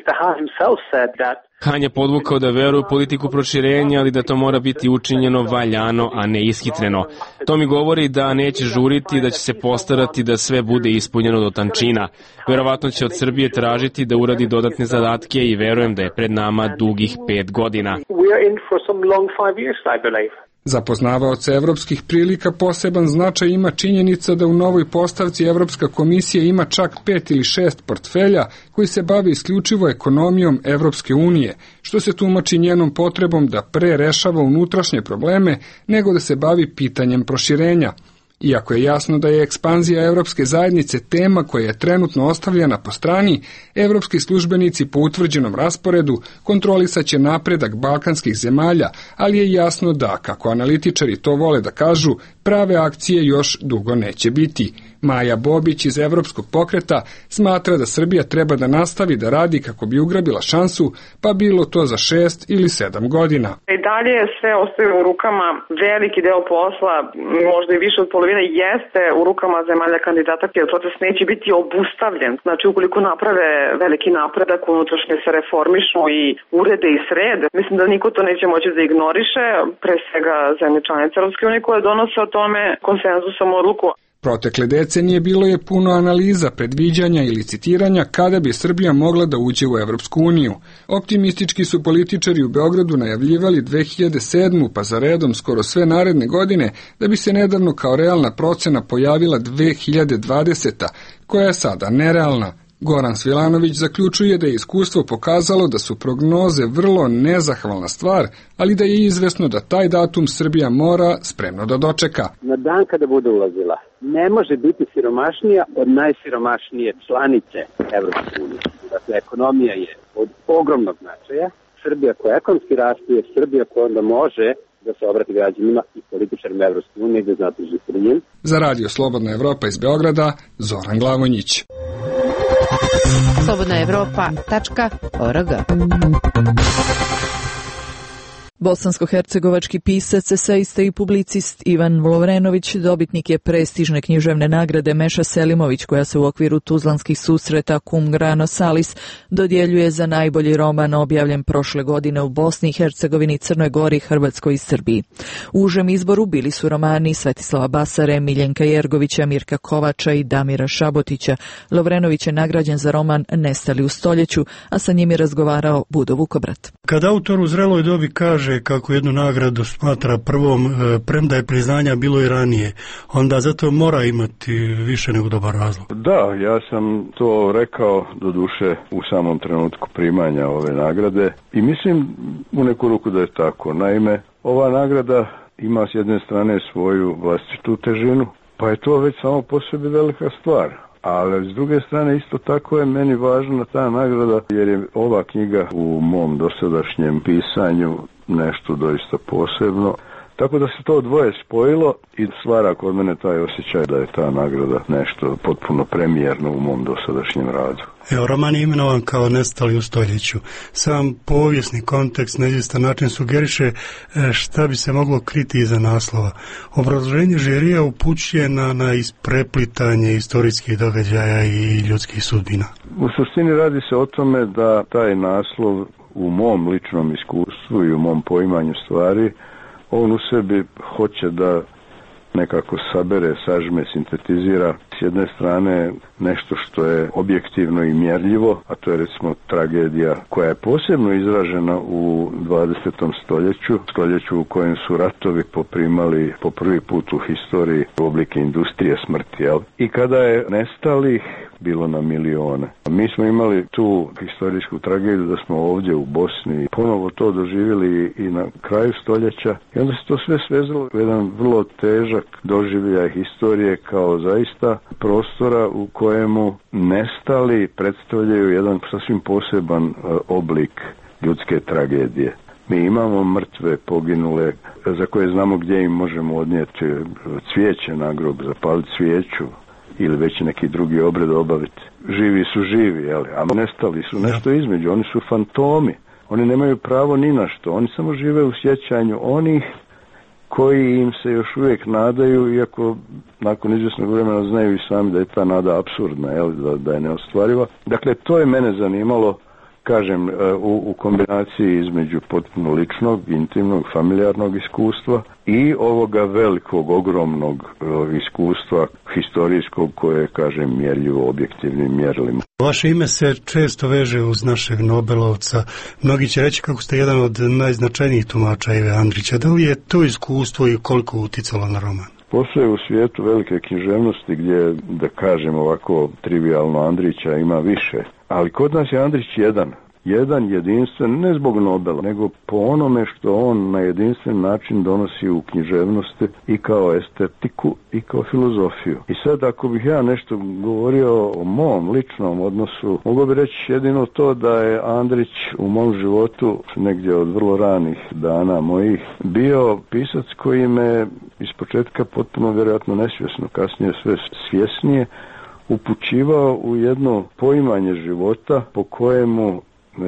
Hahn je podvukao da veruje u politiku proširenja, ali da to mora biti učinjeno valjano, a ne ishitreno. To mi govori da neće žuriti, da će se postarati da sve bude ispunjeno do tančina. Verovatno će od Srbije tražiti da uradi dodatne zadatke i verujem da je pred nama dugih 5 godina. Za poznavaoce evropskih prilika poseban značaj ima činjenica da u novoj postavci Evropska komisija ima čak 5 ili 6 portfelja koji se bave isključivo ekonomijom Evropske unije, što se tumači njenom potrebom da pre rešava unutrašnje probleme nego da se bavi pitanjem proširenja. Iako je jasno da je ekspanzija Evropske zajednice tema koja je trenutno ostavljena po strani, evropski službenici po utvrđenom rasporedu kontrolisaće napredak balkanskih zemalja, ali je jasno da, kako analitičari to vole da kažu, prave akcije još dugo neće biti. Maja Bobić iz Evropskog pokreta smatra da Srbija treba da nastavi da radi kako bi ugrabila šansu, pa bilo to za 6 ili 7 godina. I dalje sve ostaje u rukama, veliki deo posla, možda i više od polovine, jeste u rukama zemalja kandidata, jer proces neće biti obustavljen. Znači, ukoliko naprave veliki napredak, unutrašnje se reformišu i urede i srede, mislim da niko to neće moći da ignoriše, pre svega zemlje članice Europske unije koje donose o tome konsenzusom odluku. Protekle decenije bilo je puno analiza, predviđanja ili citiranja kada bi Srbija mogla da uđe u Evropsku uniju. Optimistički su političari u Beogradu najavljivali 2007. pa za redom skoro sve naredne godine, da bi se nedavno kao realna procena pojavila 2020. koja je sada nerealna. Goran Svilanović zaključuje da je iskustvo pokazalo da su prognoze vrlo nezahvalna stvar, ali da je izvesno da taj datum Srbija mora spremno da dočeka. Na dan kada bude ulazila, ne može biti siromašnija od najsiromašnije članice Evropske unije. Dakle, ekonomija je od ogromnog značaja. Srbija koja ekonomski raste je Srbija koja onda može da se obrati građanima i političarima Evropske unije da zatraži prijem. Za Radio Slobodna Evropa iz Beograda, Zoran Glavonjić. slobodnaevropa.org. Bosansko-hercegovački pisac, eseista i publicist Ivan Lovrenović dobitnik je prestižne književne nagrade Meša Selimović, koja se u okviru tuzlanskih susreta Cum Grano Salis dodjeljuje za najbolji roman objavljen prošle godine u Bosni i Hercegovini, Crnoj Gori, Hrvatskoj i Srbiji. U užem izboru bili su romani Svetislava Basare, Miljenka Jergovića, Mirka Kovača i Damira Šabotića. Lovrenović je nagrađen za roman Nestali u stoljeću, a sa njim je razgovarao Budo Vukobrat. Kad autor u zreloj dobi kaže kako jednu nagradu smatra prvom, premda je priznanja bilo i ranije, onda zato mora imati više nego dobar razlog. Da, ja sam to rekao doduše u samom trenutku primanja ove nagrade i mislim u neku ruku da je tako. Naime, ova nagrada ima s jedne strane svoju vlastitu težinu, pa je to već samo po sebi velika stvar. Ali s druge strane isto tako je meni važna ta nagrada jer je ova knjiga u mom dosadašnjem pisanju nešto doista posebno. Tako da se to dvoje spojilo i stvara kod mene taj osjećaj da je ta nagrada nešto potpuno premijerno u mom dosadašnjem radu. Evo, roman je imenovan kao Nestali u stoljeću. Sam povijesni kontekst na izvjestan način sugeriše šta bi se moglo kriti iza naslova. Obrazloženje žirija upućuje na ispreplitanje istorijskih događaja i ljudskih sudbina. U suštini radi se o tome da taj naslov u mom ličnom iskustvu i u mom poimanju stvari, on u sebi hoće da nekako sabere, sažme, sintetizira s jedne strane nešto što je objektivno i mjerljivo, a to je recimo tragedija koja je posebno izražena u 20. stoljeću u kojem su ratovi poprimali po prvi put u historiji oblike industrije smrti, jel? I kada je nestalih bilo na milione. Mi smo imali tu historijsku tragediju da smo ovdje u Bosni ponovo to doživjeli i na kraju stoljeća i onda se to sve svezalo u jedan vrlo težak doživljaj historije kao zaista prostora u kojemu nestali predstavljaju jedan sasvim poseban oblik ljudske tragedije. Mi imamo mrtve, poginule, za koje znamo gdje im možemo odnijeti cvijeće na grob, zapaliti svijeću ili već neki drugi obred obaviti. Živi su živi, a nestali su nešto između, oni su fantomi, oni nemaju pravo ni na što, oni samo žive u sjećanju onih koji im se još uvijek nadaju, iako nakon izvjesnog vremena znaju i sami da je ta nada apsurdna, da je neostvariva. Dakle, to je mene zanimalo, kažem, u kombinaciji između potpuno ličnog, intimnog, familijarnog iskustva i ovoga velikog, ogromnog iskustva historijskog koje, kažem, mjerljivo objektivnim mjerilima. Vaše ime se često veže uz našeg Nobelovca. Mnogi će reći kako ste jedan od najznačajnijih tumača Ive Andrića. Da li je to iskustvo i koliko uticalo na roman? Postoje u svijetu velike književnosti gdje, da kažem ovako trivialno, Andrića ima više. Ali kod nas je Andrić jedan. jedan jedinstven, ne zbog Nobela, nego po onome što on na jedinstven način donosi u književnosti i kao estetiku i kao filozofiju. I sad ako bih ja nešto govorio o mom ličnom odnosu, mogu bi reći jedino to da je Andrić u mom životu, negdje od vrlo ranih dana mojih, bio pisac koji me ispočetka potpuno vjerojatno nesvjesno, kasnije sve svjesnije, upućivao u jedno poimanje života po kojemu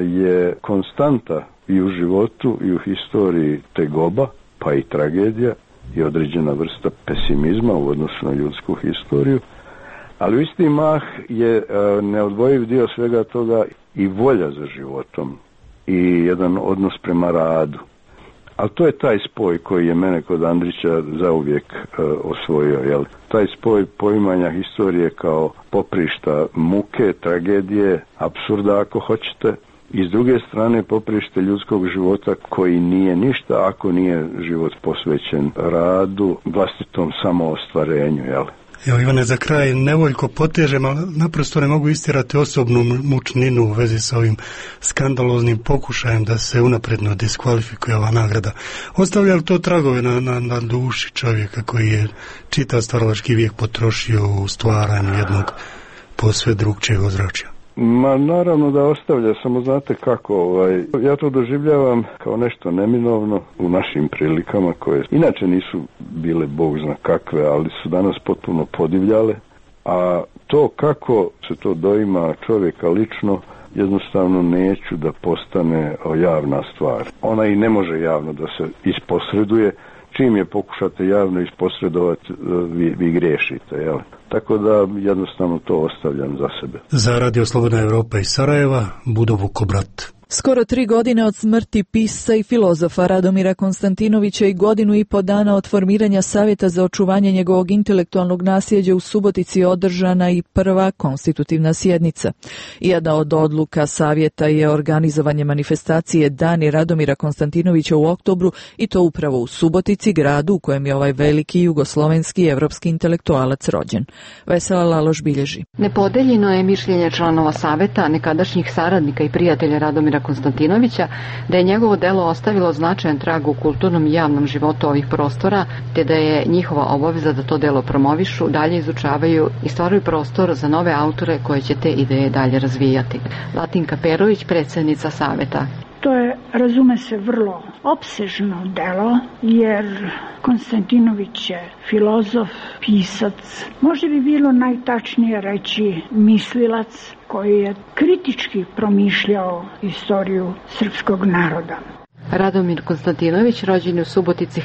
je konstanta i u životu i u historiji tegoba, pa i tragedija i određena vrsta pesimizma u odnosu na ljudsku historiju, ali u isti mah je neodvojiv dio svega toga i volja za životom i jedan odnos prema radu. Ali to je taj spoj koji je mene kod Andrića zauvijek osvojio. Jel? Taj spoj poimanja historije kao poprišta muke, tragedije, apsurda ako hoćete, i s druge strane poprište ljudskog života koji nije ništa ako nije život posvećen radu, vlastitom samoostvarenju. Jel? Evo Ivane, za kraj nevoljko potežem, ali naprosto ne mogu istirati osobnu mučninu u vezi sa ovim skandaloznim pokušajem da se unapredno diskvalifikuje ova nagrada. Ostavlja li to tragove na duši čovjeka koji je čitav stvaralački vijek potrošio u stvaranju jednog posve drugčijeg ozračja? Ma naravno da ostavlja, samo znate kako, ja to doživljavam kao nešto neminovno u našim prilikama koje inače nisu bile bog zna kakve, ali su danas potpuno podivljale, a to kako se to doima čovjeka lično, jednostavno neću da postane javna stvar. Ona i ne može javno da se isposreduje, čim je pokušate javno isposredovati, vi griješite, jel? Tako da jednostavno to ostavljam za sebe. Za Radio Slobodna Evropa iz Sarajeva, Budo Vukobrat. Skoro 3 godine od smrti pisca i filozofa Radomira Konstantinovića i 1,5 dana od formiranja Savjeta za očuvanje njegovog intelektualnog nasljeđa u Subotici održana i prva konstitutivna sjednica. Jedna od odluka Savjeta je organizovanje manifestacije Dani Radomira Konstantinovića u oktobru i to upravo u Subotici, gradu u kojem je ovaj veliki jugoslovenski evropski intelektualac rođen. Vesela Laloš bilježi. Nepodeljeno je mišljenje članova Saveta, nekadašnjih saradnika i prijatelja Radomira Konstantinovića, da je njegovo delo ostavilo značajan trag u kulturnom i javnom životu ovih prostora, te da je njihova obaveza da to delo promovišu, dalje izučavaju i stvaraju prostor za nove autore koje će te ideje dalje razvijati. Latinka Perović, predsjednica Saveta. To je, razume se, vrlo opsežno delo, jer Konstantinović je filozof, pisac, možda bi bilo najtačnije reći mislilac koji je kritički promišljao istoriju srpskog naroda. Radomir Konstantinović rođen je u Subotici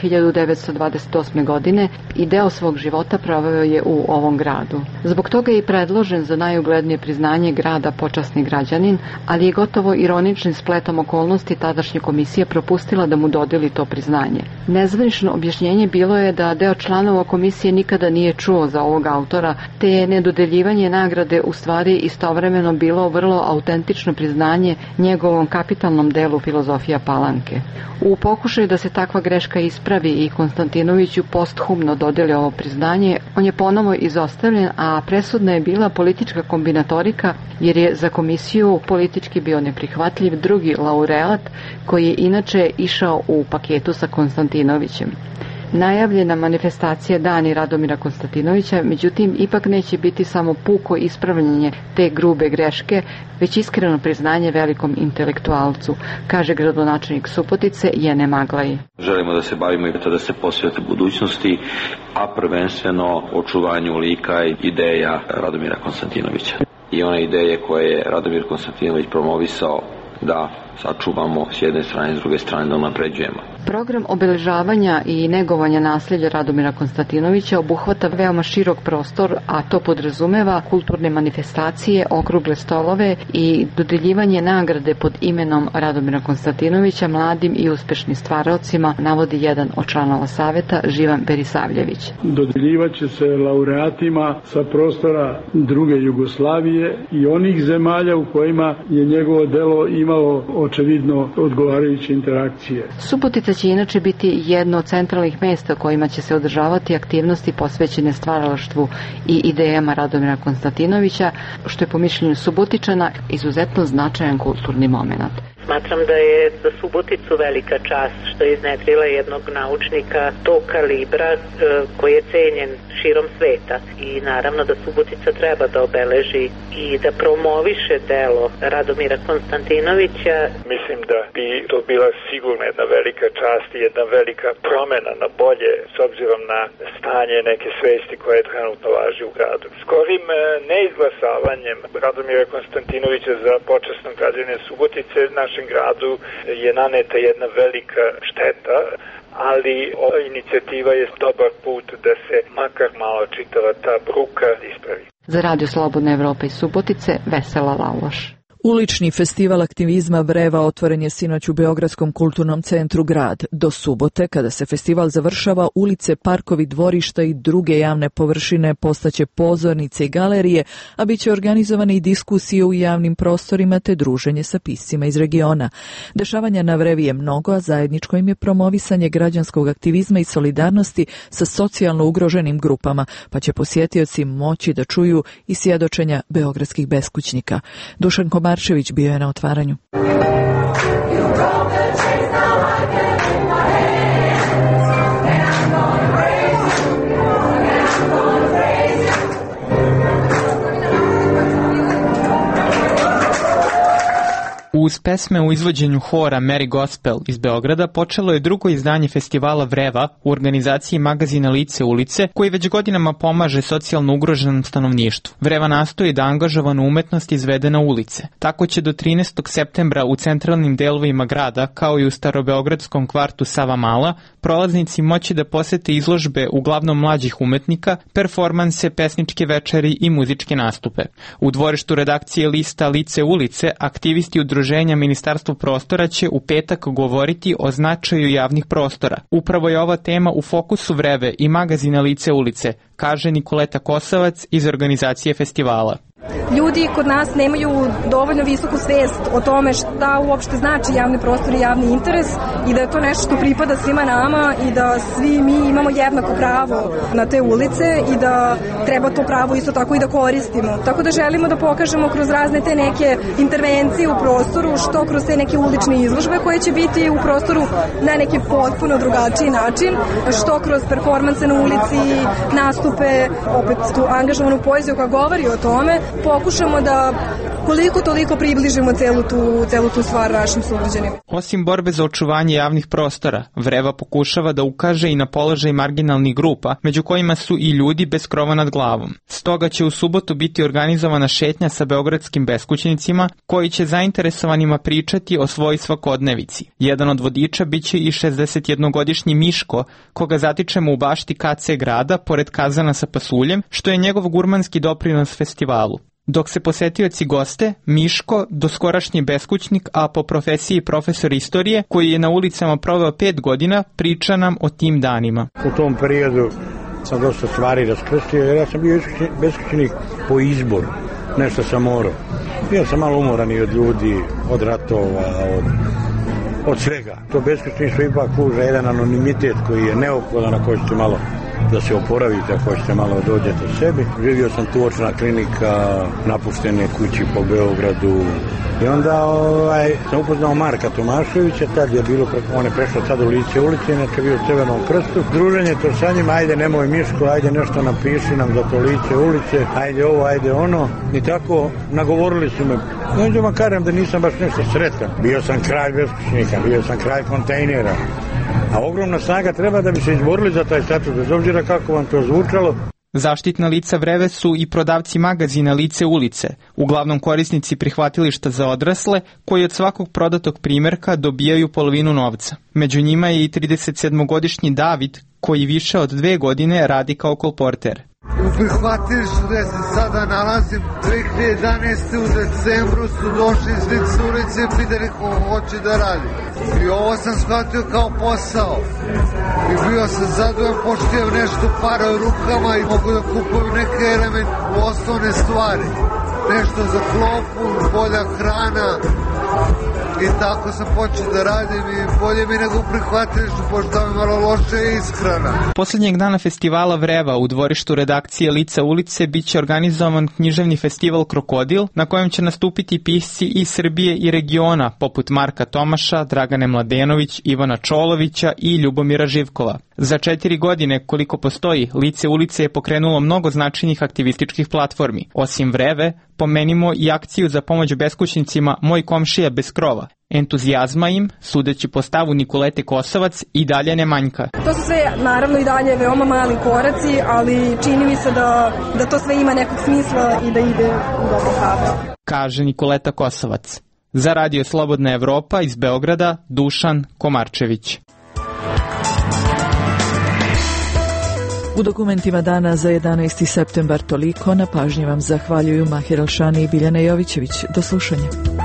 1928. godine i deo svog života proveo je u ovom gradu. Zbog toga je i predložen za najuglednije priznanje grada počasni građanin, ali je gotovo ironičnim spletom okolnosti tadašnja komisija propustila da mu dodeli to priznanje. Nezvanično objašnjenje bilo je da deo članova komisije nikada nije čuo za ovog autora, te je nedodeljivanje nagrade u stvari istovremeno bilo vrlo autentično priznanje njegovom kapitalnom delu Filozofija Palanke. U pokušaju da se takva greška ispravi i Konstantinoviću posthumno dodeli ovo priznanje, on je ponovo izostavljen, a presudna je bila politička kombinatorika, jer je za komisiju politički bio neprihvatljiv drugi laureat koji je inače išao u paketu sa Konstantinovićem. Najavljena manifestacija Dani Radomira Konstantinovića, međutim, ipak neće biti samo puko ispravljanje te grube greške, već iskreno priznanje velikom intelektualcu, kaže gradonačelnik Subotice Jene Maglaji. Želimo da se bavimo i da se posvete budućnosti, a prvenstveno očuvanju lika i ideja Radomira Konstantinovića. I one ideje koje je Radomir Konstantinović promovisao da sačuvamo s jedne strane, s druge strane da unapređujemo. Program obeležavanja i negovanja nasljeđa Radomira Konstantinovića obuhvata veoma širok prostor, a to podrazumeva kulturne manifestacije, okrugle stolove i dodeljivanje nagrade pod imenom Radomira Konstantinovića mladim i uspešnim stvaraocima, navodi jedan od članova Saveta, Živan Berisavljević. Dodeljivaće se laureatima sa prostora druge Jugoslavije i onih zemalja u kojima je njegovo delo imalo očevidno odgovarajuće interakcije. Subotica da će inače biti jedno od centralnih mesta kojima će se održavati aktivnosti posvećene stvaralaštvu i idejama Radomira Konstantinovića, što je po mišljenju Subotičana izuzetno značajan kulturni moment. Smatram da je za Suboticu velika čast što je iznedrila jednog naučnika tog kalibra koji je cenjen širom sveta i naravno da Subotica treba da obeleži i da promoviše delo Radomira Konstantinovića. Mislim da bi to bila sigurno jedna velika čast i jedna velika promena na bolje s obzirom na stanje neke svesti koje trenutno važi u gradu. Skorim neizglasavanjem Radomira Konstantinovića za počasno građenje Subotice našem gradu je naneta jedna velika šteta, ali ova inicijativa je dobar put da se makar malo čitava ta bruka ispravi. Za Radio Slobodna Evropa iz Subotice, Vesela Laloš. Ulični festival aktivizma Vreva otvoren je sinoć u Beogradskom kulturnom centru Grad. Do subote, kada se festival završava, ulice, parkovi, dvorišta i druge javne površine postaće pozornice i galerije, a bit će organizovane i diskusije u javnim prostorima te druženje sa piscima iz regiona. Dešavanja na Vrevi je mnogo, a zajedničko im je promovisanje građanskog aktivizma i solidarnosti sa socijalno ugroženim grupama, pa će posjetioci moći da čuju i svjedočenja beogradskih beskućnika. Dušan Komarčević bio je na otvaranju. Uz pesme u izvođenju hora Mary Gospel iz Beograda počelo je drugo izdanje festivala Vreva u organizaciji magazina Lice ulice, koji već godinama pomaže socijalno ugroženom stanovništvu. Vreva nastoji da angažovanu umetnost izvede na ulice. Tako će do 13. septembra u centralnim delovima grada, kao i u starobeogradskom kvartu Savamala, prolaznici moći da posete izložbe uglavnom mlađih umetnika, performanse, pesničke večeri i muzičke nastupe. U dvorištu redakcije lista Lice ulice aktivisti udruženja Ministarstvo prostora će u petak govoriti o značaju javnih prostora. Upravo je ova tema u fokusu Vreve i magazina Lice ulice, kaže Nikoleta Kosavac iz organizacije festivala. Ljudi kod nas nemaju dovoljno visoku svest o tome šta uopšte znači javni prostor i javni interes i da je to nešto što pripada svima nama i da svi mi imamo jednako pravo na te ulice i da treba to pravo isto tako i da koristimo. Tako da želimo da pokažemo kroz razne te neke intervencije u prostoru, što kroz te neke ulične izložbe koje će biti u prostoru na neki potpuno drugačiji način, što kroz performanse na ulici, nastupe, opet tu angažovanu poeziju koja govori o tome, pokušamo da koliko toliko približimo celu tu stvar našim sugrađanima. Osim borbe za očuvanje javnih prostora, Vreva pokušava da ukaže i na položaj marginalnih grupa, među kojima su i ljudi bez krova nad glavom. Stoga će u subotu biti organizovana šetnja sa beogradskim beskućnicima, koji će zainteresovanima pričati o svojoj svakodnevici. Jedan od vodiča biće i 61-godišnji Miško, koga zatičemo u bašti KC grada, pored kazana sa pasuljem, što je njegov gurmanski doprinos festivalu. Dok se posetioci goste, Miško, doskorašnji beskućnik, a po profesiji profesor istorije, koji je na ulicama proveo 5 godina, priča nam o tim danima. U tom periodu sam dosta stvari raskrstio, jer ja sam bio beskućnik po izboru. Nešto sam morao. Bio sam malo umoran i od ljudi, od ratova, od svega. To beskućništvo ipak pruža jedan anonimitet koji je neophodan, ako ćete malo da se oporavite, ako ćete malo dođete sebi. Živio sam tu očna klinika, napuštene kući po Beogradu. I onda sam upoznao Marka Tomaševića, tad je bilo, on je prešao sad u Lice ulice, inače bio u Crvenom krstu. Druženje to sa njima, ajde nemoj Miško, ajde nešto napiši nam za to Lice ulice, ajde ovo, ajde ono. I tako nagovorili su me. Onda vam kažem da nisam baš nešto sretan. Bio sam kralj beskućnika, bio sam kralj kontejnera. A ogromna snaga treba da bi se izborili za taj status, bez obzira kako vam to zvučalo. Zaštitna lica Vreve su i prodavci magazina Lice ulice, uglavnom korisnici prihvatilišta za odrasle, koji od svakog prodatog primjerka dobijaju polovinu novca. Među njima je i 37-godišnji David, koji više od 2 godine radi kao kolporter. U prihvatilištu gde se sada nalazim, 2011. u decembru su došli iz Lice ulice i pitali ko hoće da radi. I ovo sam shvatio kao posao. I bio sam zadovoljan, pošto imam nešto para u rukama i mogu da kupujem neke osnovne stvari. Nešto za klopu, bolja hrana I tako sam počeo da radim i bolje mi nego prihvatilištu, pošto mi malo loše ishrana. Poslednjeg dana festivala Vreva u dvorištu redakcije Lica ulice biće organizovan književni festival Krokodil, na kojem će nastupiti pisci iz Srbije i regiona, poput Marka Tomaša, Dragane Mladenović, Ivana Čolovića i Ljubomira Živkova. Za 4 godine, koliko postoji, Lice ulice je pokrenulo mnogo značajnih aktivističkih platformi. Osim Vreve, pomenimo i akciju za pomoć beskućnicima Moj komšija bez krova. Entuzijazma im, sudeći po stavu Nikolete Kosovac, i dalje ne manjka. To su sve, naravno, i dalje veoma mali koraci, ali čini mi se da to sve ima nekog smisla i da ide u dobro pravcu. Kaže Nikoleta Kosovac. Za Radio Slobodna Evropa iz Beograda, Dušan Komarčević. U dokumentima dana za 11. septembar toliko. Na pažnji vam zahvaljuju Mahir Alšani i Biljana Jovićević. Do slušanja.